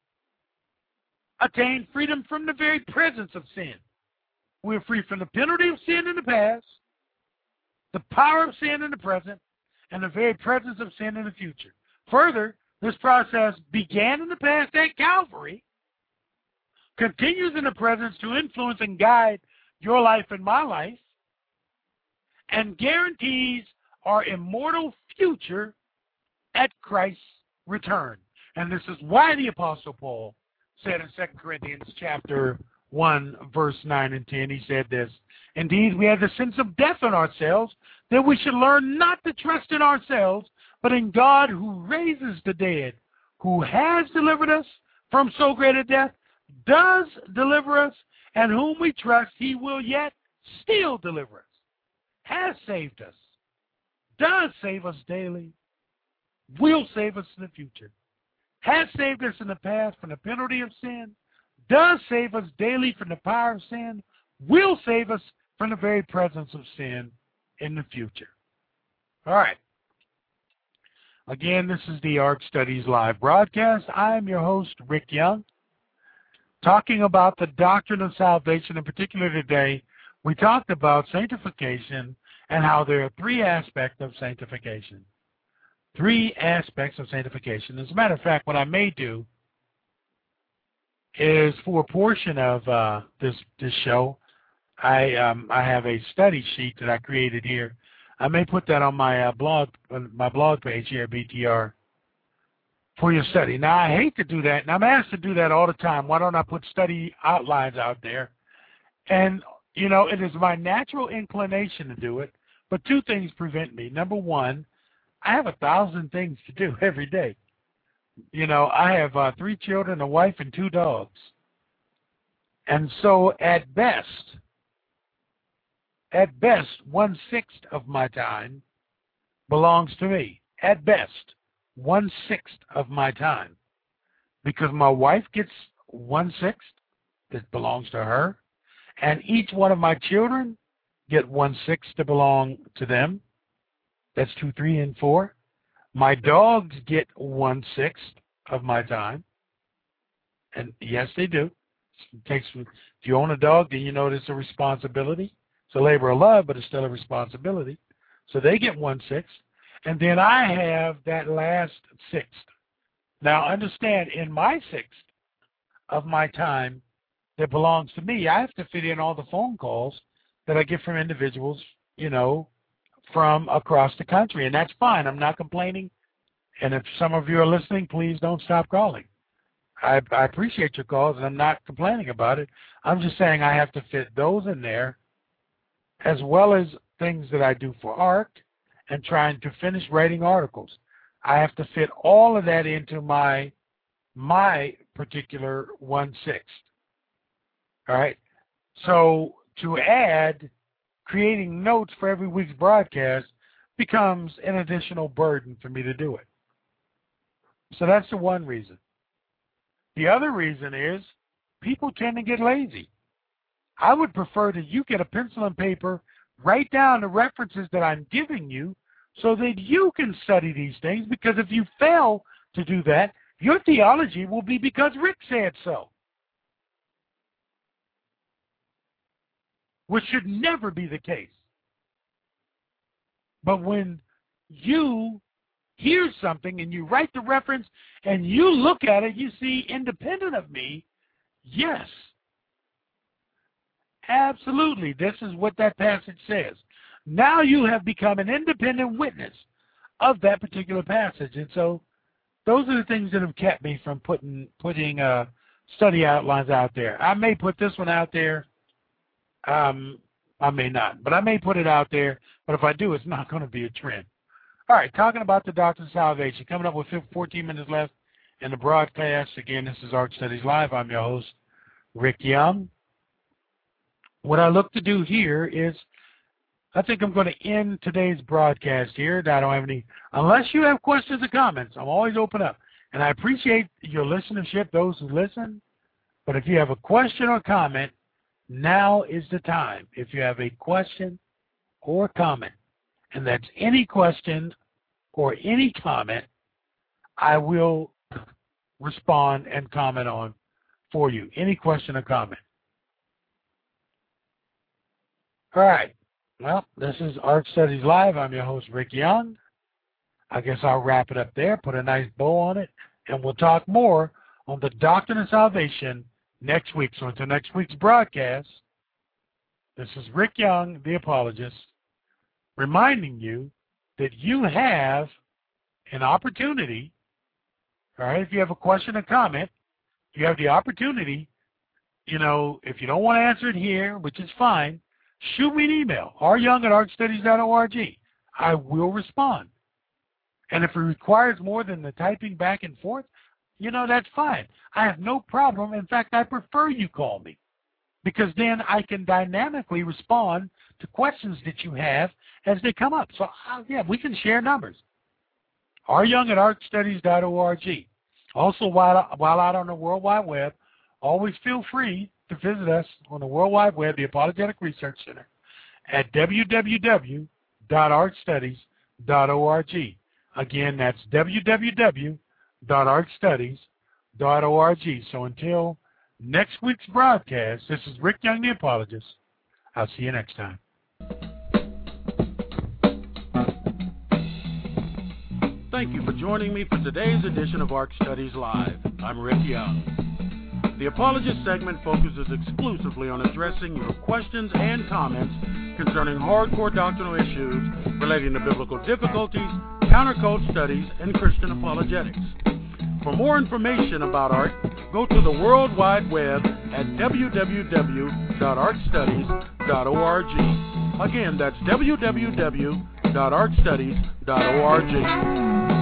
B: attain freedom from the very presence of sin. We're free from the penalty of sin in the past, the power of sin in the present, and the very presence of sin in the future. Further, this process began in the past at Calvary, continues in the present to influence and guide your life and my life, and guarantees our immortal future at Christ's return. And this is why the Apostle Paul said in Second Corinthians chapter one, verse nine and ten, he said this, "Indeed, we have the sense of death in ourselves, that we should learn not to trust in ourselves, but in God who raises the dead, who has delivered us from so great a death, does deliver us, and whom we trust he will yet still deliver us, has saved us, does save us daily, will save us in the future, has saved us in the past from the penalty of sin, does save us daily from the power of sin, will save us from the very presence of sin in the future." All right. Again, this is the Ark Studies live broadcast. I am your host, Rick Young, talking about the doctrine of salvation. In particular today, we talked about sanctification and how there are three aspects of sanctification. Three aspects of sanctification. As a matter of fact, what I may do is for a portion of uh, this this show, I um, I have a study sheet that I created here. I may put that on my uh, blog my blog page here at B T R for your study. Now, I hate to do that, and I'm asked to do that all the time. Why don't I put study outlines out there? And, you know, it is my natural inclination to do it, but two things prevent me. Number one, I have a thousand things to do every day. You know, I have uh, three children, a wife, and two dogs. And so at best, at best, one-sixth of my time belongs to me. At best, one-sixth of my time. Because my wife gets one-sixth that belongs to her, and each one of my children get one-sixth to belong to them. That's two, three, and four. My dogs get one-sixth of my time. And yes, they do. It takes, if you own a dog, then you know it's a responsibility. It's a labor of love, but it's still a responsibility. So they get one-sixth. And then I have that last sixth. Now, understand, in my sixth of my time that belongs to me, I have to fit in all the phone calls that I get from individuals, you know, from across the country. And that's fine. I'm not complaining. And if some of you are listening, please don't stop calling. I, I appreciate your calls, and I'm not complaining about it. I'm just saying I have to fit those in there, as well as things that I do for Ark and trying to finish writing articles. I have to fit all of that into my my particular one-sixth. All right? So to add creating notes for every week's broadcast becomes an additional burden for me to do it. So that's the one reason. The other reason is people tend to get lazy. I would prefer that you get a pencil and paper, write down the references that I'm giving you so that you can study these things, because if you fail to do that, your theology will be because Rick said so, which should never be the case. But when you hear something and you write the reference and you look at it, you see, independent of me, yes, absolutely, this is what that passage says. Now you have become an independent witness of that particular passage. And so those are the things that have kept me from putting putting uh, study outlines out there. I may put this one out there. Um, I may not, but I may put it out there. But if I do, it's not going to be a trend. All right, talking about the doctrine of salvation. Coming up with fourteen minutes left in the broadcast. Again, this is Ark Studies Live. I'm your host, Rick Young. What I look to do here is, I think I'm going to end today's broadcast here. I don't have any, unless you have questions or comments, I'm always open up. And I appreciate your listenership, those who listen. But if you have a question or comment, now is the time. If you have a question or comment, and that's any question or any comment, I will respond and comment on for you. Any question or comment. All right. Well, this is Arch Studies Live. I'm your host, Rick Young. I guess I'll wrap it up there, put a nice bow on it, and we'll talk more on the Doctrine of Salvation next week. So until next week's broadcast, this is Rick Young, the apologist, reminding you that you have an opportunity. All right, if you have a question or comment, you have the opportunity, you know, if you don't want to answer it here, which is fine, shoot me an email, r young at arch studies dot org. I will respond. And if it requires more than the typing back and forth, you know, that's fine. I have no problem. In fact, I prefer you call me, because then I can dynamically respond to questions that you have as they come up. So, uh, yeah, we can share numbers. r young at arch studies dot org. Also, while, while out on the World Wide Web, always feel free to visit us on the World Wide Web, the Apologetic Research Center, at w w w dot arch studies dot org. Again, that's w w w dot arch studies dot org. So until next week's broadcast, this is Rick Young, the apologist. I'll see you next time. Thank you for joining me for today's edition of Arch Studies Live. I'm Rick Young. The Apologist segment focuses exclusively on addressing your questions and comments concerning hardcore doctrinal issues relating to biblical difficulties, countercult studies, and Christian apologetics. For more information about Arch, go to the World Wide Web at w w w dot arch studies dot org. Again, that's w w w dot arch studies dot org.